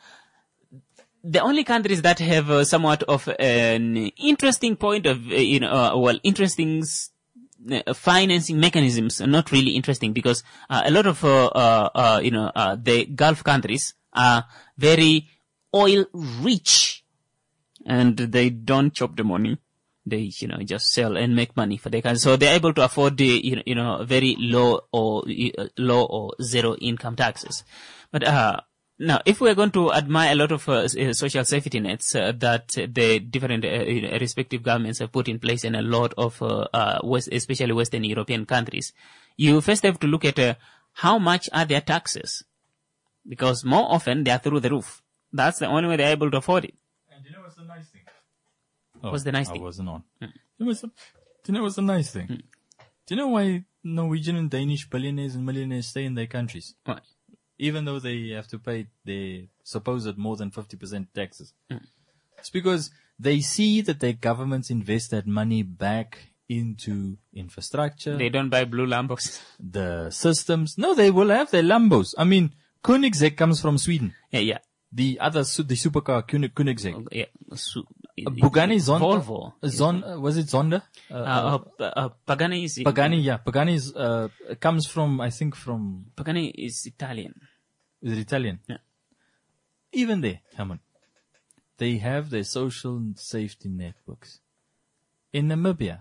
the only countries that have uh, somewhat of an interesting point of, uh, you know, uh, well, interesting Uh, financing mechanisms are not really interesting because uh, a lot of, uh, uh, uh, you know, uh, the Gulf countries are very oil rich and they don't chop the money. They, you know, just sell and make money for their country. So they're able to afford the, you know, you know very low or uh, low or zero income taxes. But, uh, now, if we're going to admire a lot of uh, social safety nets uh, that the different uh, respective governments have put in place in a lot of, uh, uh, West, especially Western European countries, you first have to look at uh, how much are their taxes, because more often they are through the roof. That's the only way they're able to afford it. And do you know what's the nice thing? Oh, what's the nice I thing? I wasn't on. Hmm. Do, you know what's the, do you know what's the nice thing? Hmm. Do you know why Norwegian and Danish billionaires and millionaires stay in their countries? What? Even though they have to pay their supposed more than fifty percent taxes. Mm. It's because they see that their governments invest that money back into infrastructure. They don't buy blue Lambos. The systems. No, they will have their Lambos. I mean, Koenigsegg comes from Sweden. Yeah, yeah. The other, the supercar, Koenigsegg. Yeah. Su- uh, Bugatti, Zonda. Volvo. Zon, uh, was it Zonda? Uh, uh, uh, uh, Pagani is... Pagani, yeah. Pagani is, uh, comes from, I think from... Pagani is Italian. Is it Italian? Yeah. Even there, Hammond, they have their social safety networks. In Namibia,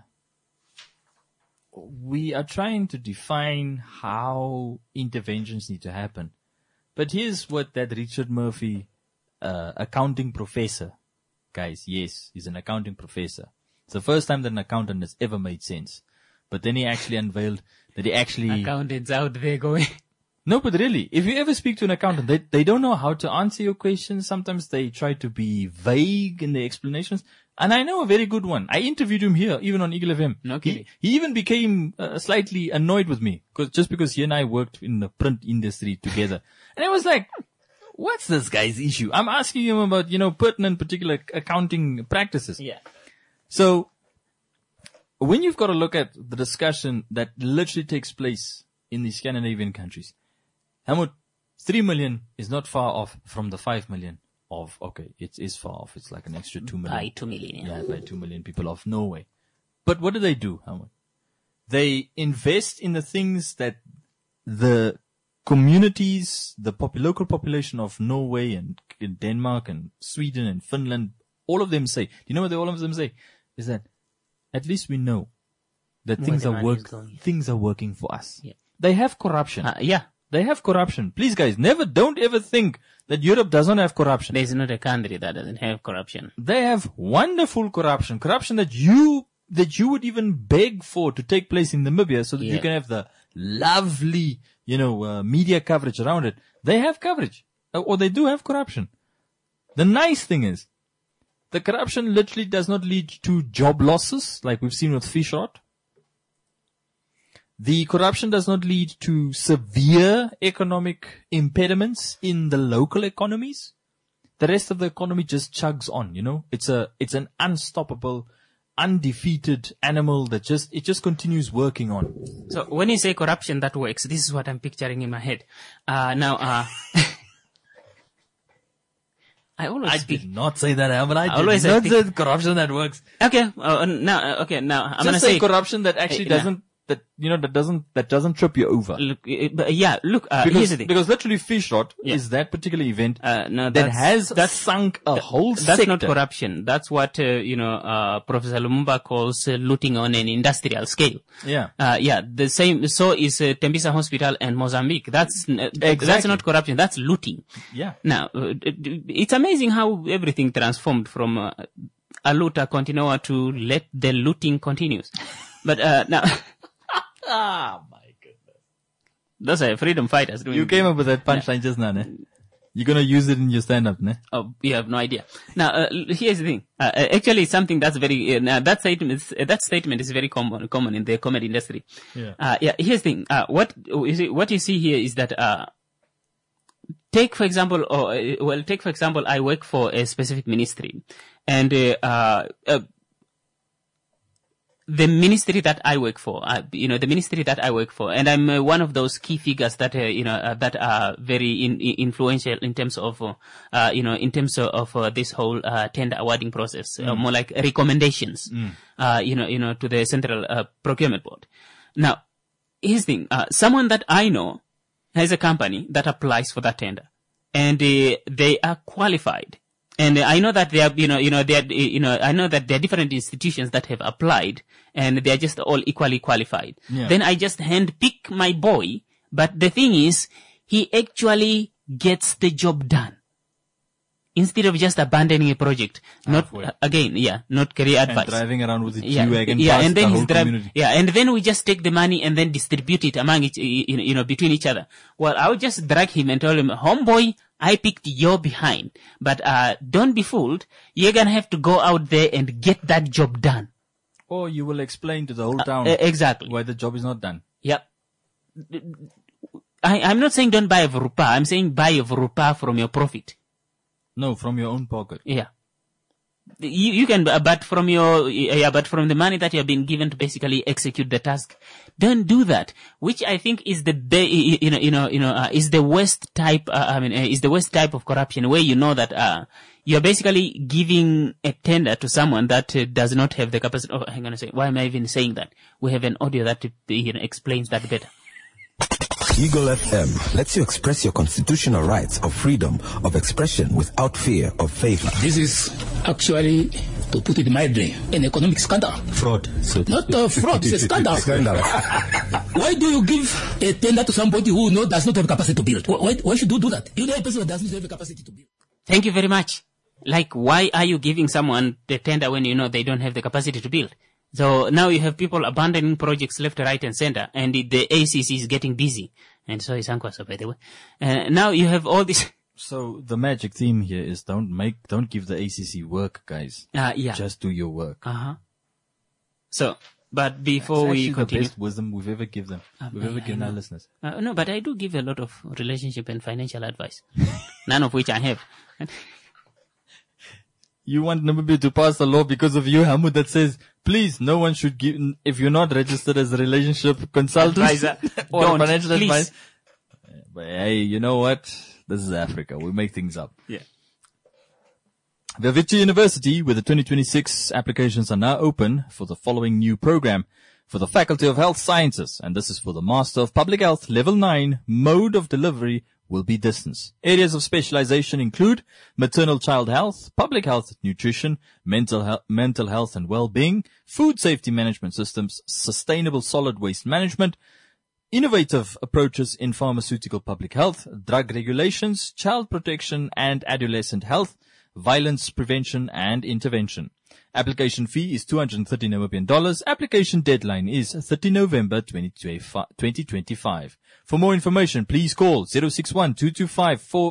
we are trying to define how interventions need to happen. But here's what that Richard Murphy, uh, accounting professor, guys, yes, he's an accounting professor. It's the first time that an accountant has ever made sense. But then he actually unveiled that he actually... Accountants out there going... No, but really, if you ever speak to an accountant, they, they don't know how to answer your questions. Sometimes they try to be vague in their explanations. And I know a very good one. I interviewed him here, even on Eagle F M. Okay. He, he even became uh, slightly annoyed with me, cause, just because he and I worked in the print industry together. And I was like, what's this guy's issue? I'm asking him about, you know, pertinent particular accounting practices. Yeah. So, when you've got to look at the discussion that literally takes place in the Scandinavian countries, Helmut, three million is not far off from the five million of, okay, it is far off. It's like an extra two million. By two million, yeah. Yeah, by two million people of Norway. But what do they do, Helmut? They invest in the things that the communities, the pop- local population of Norway and in Denmark and Sweden and Finland, all of them say, do you know what they, all of them say? Is that at least we know that Where things the are money work, is going. things are working for us. Yeah. They have corruption. Uh, yeah. They have corruption. Please guys, never, don't ever think that Europe does not have corruption. There's not a country that doesn't have corruption. They have wonderful corruption. Corruption that you, that you would even beg for to take place in Namibia so that Yeah. you can have the lovely, you know, uh, media coverage around it. They have coverage. Uh, Or they do have corruption. The nice thing is, the corruption literally does not lead to job losses, like we've seen with fish rot. The corruption does not lead to severe economic impediments in the local economies. The rest of the economy just chugs on, you know. It's a, it's an unstoppable, undefeated animal that just, it just continues working on. So when you say corruption that works, this is what I'm picturing in my head. Uh, now, uh, I always I speak. did not say that, but I, I did always not speak- say corruption that works. Okay, uh, now, uh, okay, now I'm Just gonna say, say corruption that actually Uh, nah. doesn't, that, you know, that doesn't, that doesn't trip you over. Look, uh, but, yeah, look, uh, here's Because, the thing. because literally fish rot Yeah. is that particular event Uh, no, that that's- has that's- sunk a whole That's sector. not corruption. That's what, uh, you know, uh, Professor Lumumba calls uh, looting on an industrial scale. Yeah. Uh, yeah, the same, so is uh, Tembisa Hospital and Mozambique. That's, uh, that's Exactly. not corruption, that's looting. Yeah. Now, uh, it- it's amazing how everything transformed from uh, a looter continua to let the looting continues. But, uh, now, Ah, my goodness. those are freedom fighters doing You came up with that punchline just now, ne? You're gonna use it in your stand-up, ne? Oh, you have no idea. Now, uh, l- here's the thing. Uh, uh, actually, it's something that's very, uh, now that statement is, uh, that statement is very common, common in the comedy industry. Yeah. Uh, yeah, here's the thing. Uh, what, you see, what you see here is that, uh, take for example, or, uh, well, take for example, I work for a specific ministry and, uh, uh, uh the ministry that I work for, uh, you know, the ministry that I work for, and I'm uh, one of those key figures that, uh, you know, uh, that are very in, in influential in terms of, uh, uh, you know, in terms of, of uh, this whole uh, tender awarding process, uh, more like recommendations, uh, you know, you know, to the Central uh, Procurement Board. Now, here's the thing: uh, someone that I know has a company that applies for that tender, and uh, they are qualified. And I know that they are, you know, you know, they are, you know, I know that there are different institutions that have applied and they are just all equally qualified. Yeah. Then I just handpick my boy, but the thing is, he actually gets the job done. Instead of just abandoning a project, not, Halfway. uh, again, yeah, not career And advice. driving around with the Yeah, G-Wagon yeah, past and then the he's whole driving, community. yeah, and then we just take the money and then distribute it among each, you know, you know, between each other. Well, I would just drag him and tell him, homeboy, I picked your behind, but, uh, don't be fooled. You're gonna have to go out there and get that job done. Or you will explain to the whole town Uh, exactly. why the job is not done. Yep. I, I'm not saying don't buy a Vrupa. I'm saying buy a Vrupa from your profit. No, from your own pocket. Yeah. You, you can, uh, but from your, yeah, but from the money that you have been given to basically execute the task, don't do that. Which I think is the, be, you know, you know, you know, uh, is the worst type. Uh, I mean, uh, is the worst type of corruption where you know that uh, you're basically giving a tender to someone that uh, does not have the capacity. Oh, hang on a second. Why am I even saying that? We have an audio that uh, you know explains that better. Eagle F M lets you express your constitutional rights of freedom of expression without fear of favor. This is actually, to put it mildly, an economic scandal. Fraud. So Not a fraud, it's a scandal. Scandal. Why do you give a tender to somebody who know, does not have capacity to build? Why, why should you do that? You know a person that doesn't have the capacity to build. Thank you very much. Like, why are you giving someone the tender when you know they don't have the capacity to build? So now you have people abandoning projects left, right, and center, and the A C C is getting busy. And so is Ankwaso, by the way. Uh, now you have all this. So the magic theme here is don't make, don't give the A C C work, guys. Uh, yeah. Just do your work. Uh-huh. So, but before That's we continue. the best wisdom we've ever given them. Um, we've ever I, given I our listeners. Uh, no, but I do give a lot of relationship and financial advice. None of which I have. You want Namibia to pass a law because of you, Hamu, that says, please, no one should give, if you're not registered as a relationship consultant Advisor, or don't, financial please. advice. But hey, you know what? This is Africa. We make things up. Yeah. Vavitya University, where the twenty twenty-six applications are now open for the following new program for the Faculty of Health Sciences, and this is for the Master of Public Health Level nine. Mode of delivery will be distance. Areas of specialization include maternal child health, public health, nutrition, mental health, mental health and well-being, food safety management systems, sustainable solid waste management, innovative approaches in pharmaceutical public health, drug regulations, child protection and adolescent health, violence prevention and intervention. Application fee is two hundred thirty Namibian dollars. Application deadline is thirtieth November twenty twenty-five. For more information, please call zero six one, two two five, four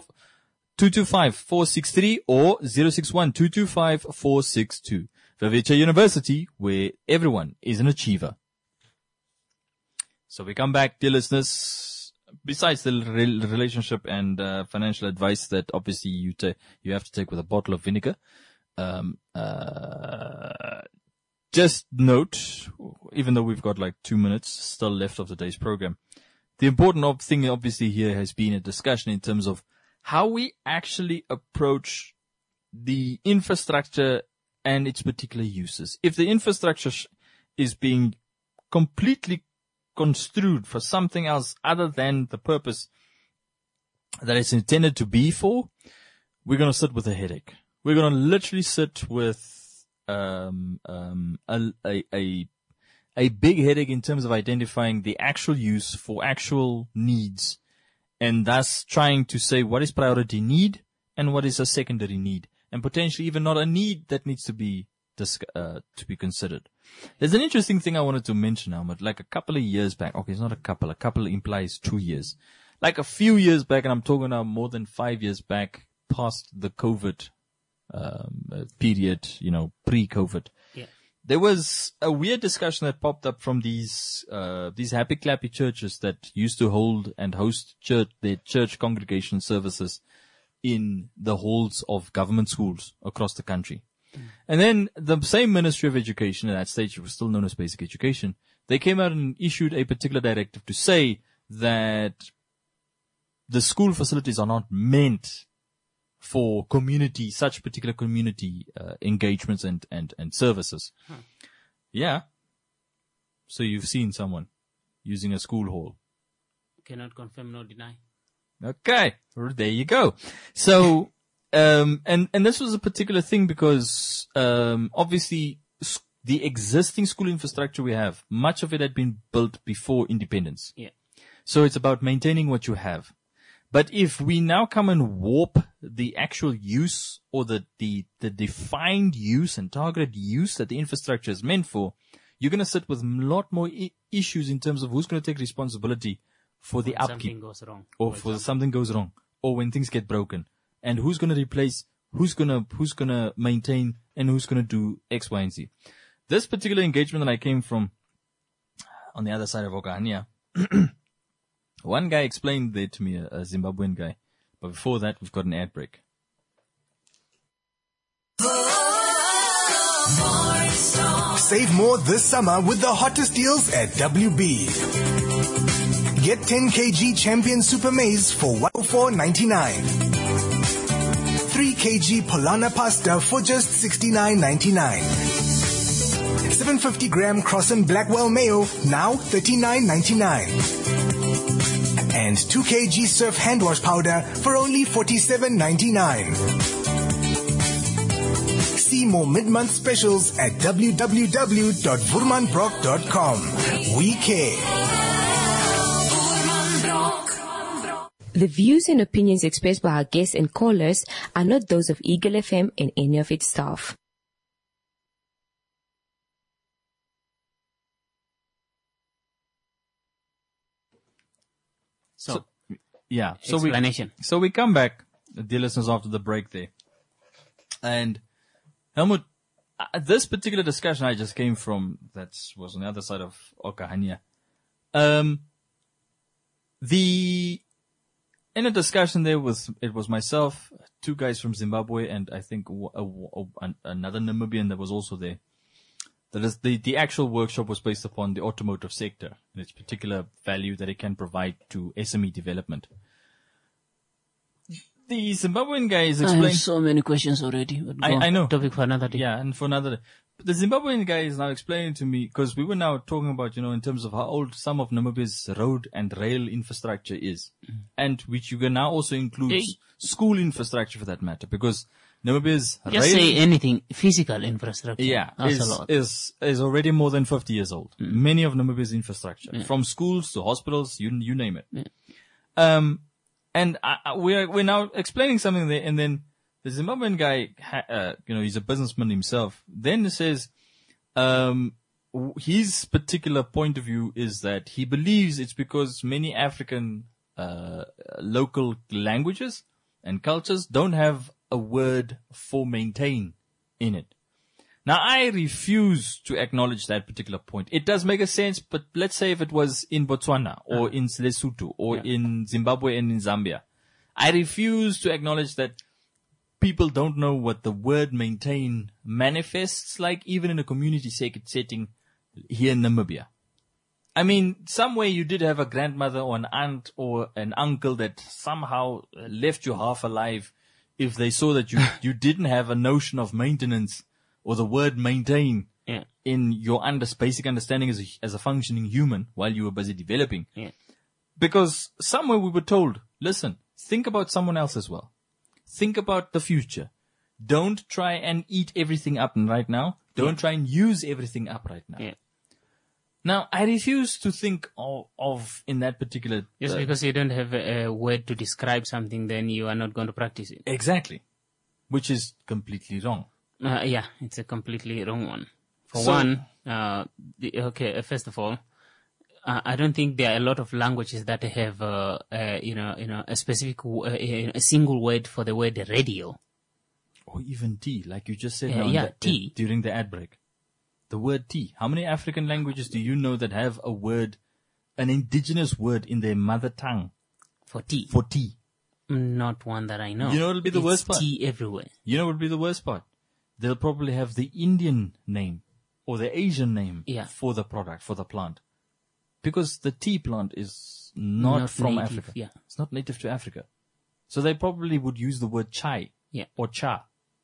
six three or zero six one, two two five, four six two. Vavitya University, where everyone is an achiever. So we come back, dear listeners. Besides the re- relationship and uh, financial advice that obviously you ta- you have to take with a bottle of vinegar, um, uh, just note, even though we've got like two minutes still left of today's program, the important thing obviously here has been a discussion in terms of how we actually approach the infrastructure and its particular uses. If the infrastructure sh- is being completely construed for something else other than the purpose that it's intended to be for, we're going to sit with a headache. We're going to literally sit with um, um, a, a, a, a big headache in terms of identifying the actual use for actual needs, and thus trying to say what is priority need and what is a secondary need, and potentially even not a need that needs to be dis- uh, to be considered. There's an interesting thing I wanted to mention, Ahmed. Like a couple of years back, okay, it's not a couple, a couple implies two years. Like a few years back, and I'm talking now more than five years back, past the COVID um, period, you know, pre-COVID. Yeah. There was a weird discussion that popped up from these uh, these happy clappy churches that used to hold and host church their church congregation services in the halls of government schools across the country. And then the same Ministry of Education, at that stage it was still known as Basic Education, they came out and issued a particular directive to say that the school facilities are not meant for community, such particular community uh, engagements and, and, and services. Huh. Yeah. So you've seen someone using a school hall. Cannot confirm nor deny. Okay. There you go. So... Um, and, and this was a particular thing because, um, obviously the existing school infrastructure we have, much of it had been built before independence. Yeah. So it's about maintaining what you have. But if we now come and warp the actual use or the, the, the defined use and targeted use that the infrastructure is meant for, you're going to sit with a lot more I- issues in terms of who's going to take responsibility for the when upkeep. Something goes wrong. Or for, for something goes wrong. Or when things get broken. And who's going to replace, who's going to, who's going to maintain, and who's going to do X, Y, and Z. This particular engagement that I came from on the other side of Okahania, one guy explained there to me, a, a Zimbabwean guy. But before that, we've got an ad break. Save more this summer with the hottest deals at W B. Get ten kilograms Champion Super Maize for one hundred four ninety-nine. three kilograms Polana Pasta for just sixty-nine ninety-nine. seven hundred fifty gram Crossan Blackwell Mayo, now thirty-nine ninety-nine. And two kilograms Surf Hand Wash Powder for only forty-seven ninety-nine. See more mid-month specials at w w w dot woermanbrock dot com. We care. The views and opinions expressed by our guests and callers are not those of Eagle F M and any of its staff. So, so yeah. So explanation. we, so we come back, dear listeners, after the break there. And Helmut, uh, this particular discussion I just came from, that was on the other side of Okahania. Um, the, in a discussion there was, it was myself, two guys from Zimbabwe, and I think a, a, a, another Namibian that was also there. That is, the, the actual workshop was based upon the automotive sector and its particular value that it can provide to S M E development. The Zimbabwean guy is explaining. I have so many questions already. I, I know. Topic for another day. Yeah, and for another day. But the Zimbabwean guy is now explaining to me, because we were now talking about, you know, in terms of how old some of Namibia's road and rail infrastructure is. Mm. And which you can now also include hey. school infrastructure for that matter, because Namibia's Just rail. say anything, physical infrastructure. Yeah, That's is, a lot. is, is already more than fifty years old. Mm. Many of Namibia's infrastructure, yeah. from schools to hospitals, you, you name it. Yeah. Um, And I, I, we're, we're now explaining something there, and then the Zimbabwean guy, ha, uh, you know, he's a businessman himself, then says, um, his particular point of view is that he believes it's because many African, uh, local languages and cultures don't have a word for maintain in it. Now, I refuse to acknowledge that particular point. It does make a sense, but let's say if it was in Botswana or in Lesotho or yeah. in Zimbabwe and in Zambia, I refuse to acknowledge that people don't know what the word maintain manifests like, even in a community setting here in Namibia. I mean, somewhere you did have a grandmother or an aunt or an uncle that somehow left you half alive if they saw that you, you didn't have a notion of maintenance or the word maintain yeah. in your under, basic understanding as a, as a functioning human while you were busy developing. Yeah. Because somewhere we were told, listen, think about someone else as well. Think about the future. Don't try and eat everything up right now. Don't yeah. try and use everything up right now. Yeah. Now, I refuse to think of, of in that particular... Just uh, because you don't have a, a word to describe something, then you are not going to practice it. Exactly. Which is completely wrong. Uh, yeah, it's a completely wrong one. For so, one, uh, the, okay, uh, first of all, uh, I don't think there are a lot of languages that have, uh, uh, you know, you know, a specific, uh, a single word for the word radio. Or even tea, like you just said uh, now yeah, the, tea. Uh, during the ad break. The word tea. How many African languages do you know that have a word, an indigenous word in their mother tongue? For tea. For tea. Not one that I know. You know what will be the it's worst part? Tea everywhere. You know what will be the worst part? They'll probably have the Indian name or the Asian name yeah. for the product, for the plant. Because the tea plant is not, not from native, Africa. Yeah. It's not native to Africa. So they probably would use the word chai yeah. or cha.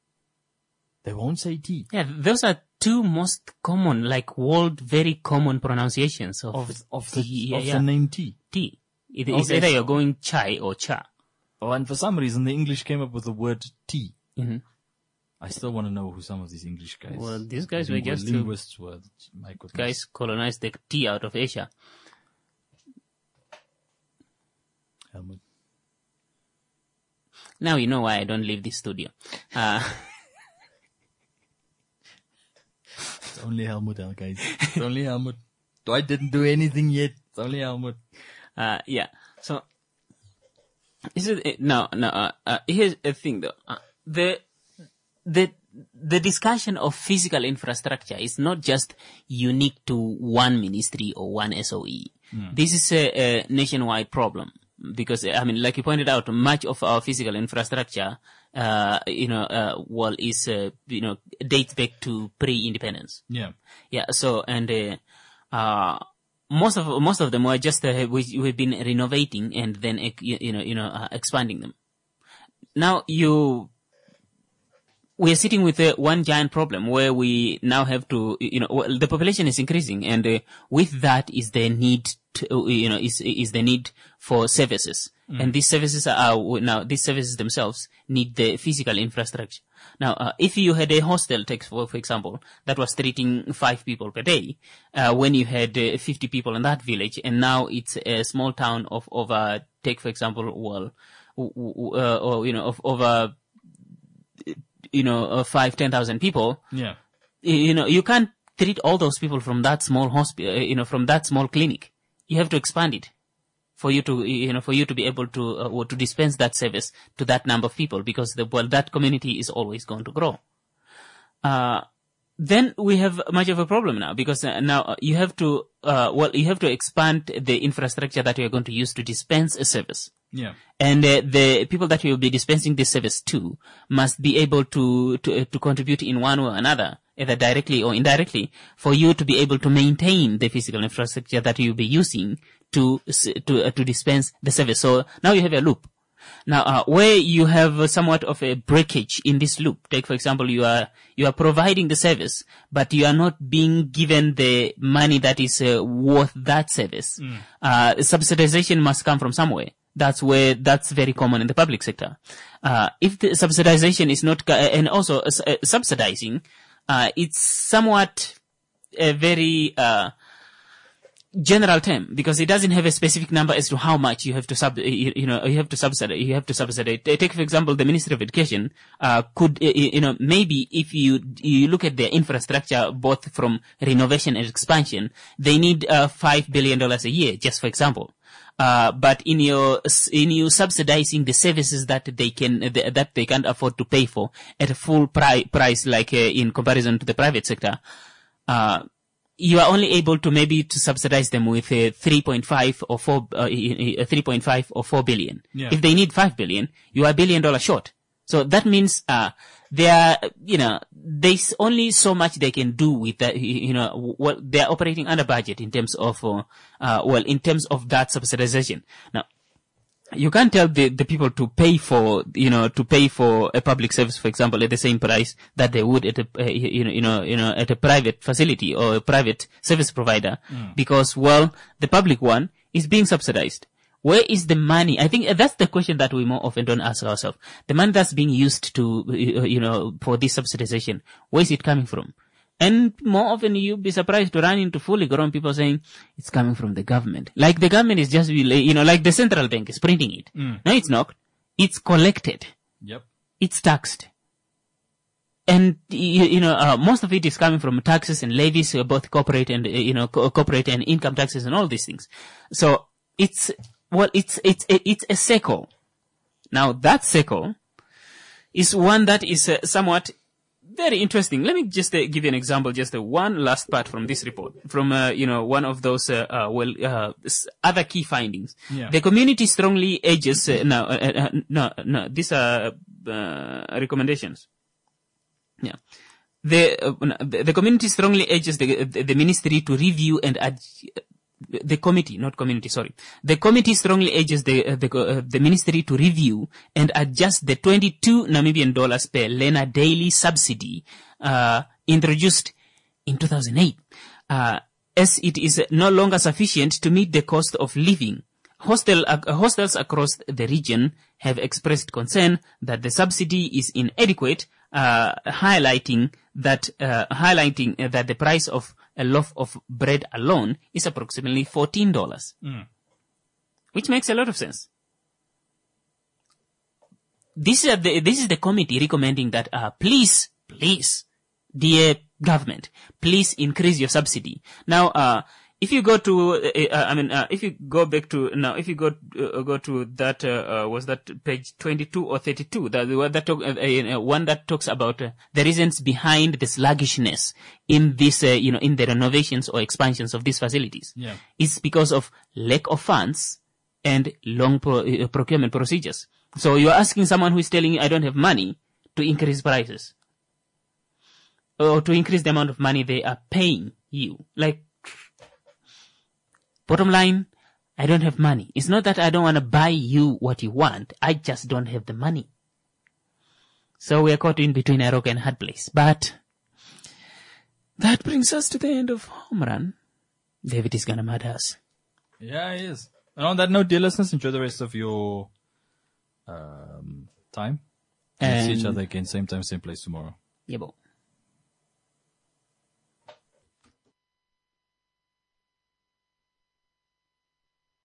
They won't say tea. Yeah, those are two most common, like world very common pronunciations of, of, of, the, tea, of yeah, the name tea. Tea. It, it's okay, either so. You're going chai or cha. Oh, and for some reason the English came up with the word tea. Mm-hmm. I still want to know who some of these English guys. Well, these guys were just linguists. Were, my goodness. Guys colonized the tea out of Asia. Helmut. Now you know why I don't leave this studio. Uh, it's only Helmut, guys. It's only Helmut. I didn't do anything yet. It's only Helmut. Uh, yeah. So, is it no, no? Uh, uh, here's the thing, though. Uh, the the the discussion of physical infrastructure is not just unique to one ministry or one S O E. Mm. This is a, a nationwide problem because, I mean, like you pointed out, much of our physical infrastructure, uh, you know, uh, well, is uh, you know dates back to pre-independence. Yeah, yeah. So and uh, uh most of most of them were just uh, we we've been renovating and then uh, you, you know you know uh, expanding them. Now you. We are sitting with uh, one giant problem where we now have to, you know, well, the population is increasing, and uh, with that is the need, to, you know, is is the need for services, mm. and these services are now these services themselves need the physical infrastructure. Now, uh, if you had a hostel, take for for example, that was treating five people per day, uh, when you had uh, fifty people in that village, and now it's a small town of over, take for example, well, uh, or you know, of over. you know, uh, five, ten thousand people. Yeah. You know, you can't treat all those people from that small hospital, you know, from that small clinic. You have to expand it for you to, you know, for you to be able to, uh, or to dispense that service to that number of people, because the, well, that community is always going to grow. Uh, then we have much of a problem now, because uh, now you have to, uh, well, you have to expand the infrastructure that you are going to use to dispense a service. Yeah. And uh, the people that you will be dispensing this service to must be able to, to, uh, to contribute in one way or another, either directly or indirectly, for you to be able to maintain the physical infrastructure that you'll be using to, to, uh, to dispense the service. So now you have a loop. Now, uh, where you have somewhat of a breakage in this loop, take for example, you are, you are providing the service, but you are not being given the money that is uh, worth that service. Mm. Uh, subsidization must come from somewhere. That's where, that's very common in the public sector. Uh, if the subsidization is not, uh, and also uh, uh, subsidizing, uh, it's somewhat a very, uh, general term, because it doesn't have a specific number as to how much you have to sub, you, you know, you have to subsidize, you have to subsidize. Take, for example, the Ministry of Education, uh, could, you know, maybe if you, you look at their infrastructure, both from renovation and expansion, they need, uh, five billion dollars a year, just for example. Uh, but in your, in you subsidizing the services that they can, that they can't afford to pay for at a full pri- price, like, uh, in comparison to the private sector, uh, you are only able to maybe to subsidize them with uh, three point five or four, uh, three point five or four billion. Yeah. If they need five billion, you are a billion dollars short. So that means, uh, they are, you know, there's only so much they can do with that, you know, what they are operating under budget in terms of, uh, uh, well, in terms of that subsidization. Now, you can't tell the, the people to pay for, you know, to pay for a public service, for example, at the same price that they would at a, uh, you know, you know, you know, at a private facility or a private service provider, mm. because, well, the public one is being subsidized. Where is the money? I think that's the question that we more often don't ask ourselves. The money that's being used to, you know, for this subsidization, where is it coming from? And more often you'll be surprised to run into fully grown people saying it's coming from the government. Like the government is just, you know, like the central bank is printing it. Mm. No, it's not. It's collected. Yep. It's taxed. And, you, you know, uh, most of it is coming from taxes and levies, uh, both corporate and, uh, you know, co- corporate and income taxes and all these things. So it's, well, it's, it's, it's a cycle. Now that cycle is one that is uh, somewhat very interesting. Let me just uh, give you an example, just uh, one last part from this report, from, uh, you know, one of those, uh, uh well, uh, other key findings. Yeah. The community strongly urges, uh, no, uh, uh, no, no, these are, uh, recommendations. Yeah. The, uh, the, the community strongly urges the, the, the ministry to review and ad- the committee, not community, sorry. The committee strongly urges the, uh, the, uh, the ministry to review and adjust the twenty-two Namibian dollars per learner daily subsidy, uh, introduced in two thousand eight, uh, as it is no longer sufficient to meet the cost of living. Hostel, uh, hostels across the region have expressed concern that the subsidy is inadequate, uh, highlighting that, uh, highlighting uh, that the price of a loaf of bread alone is approximately fourteen dollars. Mm. Which makes a lot of sense. This is the, this is the committee recommending that, uh, please, please, dear government, please increase your subsidy. Now, uh, if you go to, uh, I mean, uh, if you go back to, now, if you go, uh, go to that, uh, uh, was that page twenty-two or thirty-two, that, that talk, uh, uh, one that talks about uh, the reasons behind the sluggishness in this, uh, you know, in the renovations or expansions of these facilities. Yeah. It's because of lack of funds and long pro- uh, procurement procedures. So you're asking someone who is telling you, I don't have money, to increase prices. Or to increase the amount of money they are paying you. Like, bottom line, I don't have money. It's not that I don't want to buy you what you want. I just don't have the money. So we are caught in between a rock and hard place. But that brings us to the end of Home Run. David is gonna mad us. Yeah, he is. And on that note, dear listeners, enjoy the rest of your um, time. And see each other again, same time, same place tomorrow. Yeah, bo.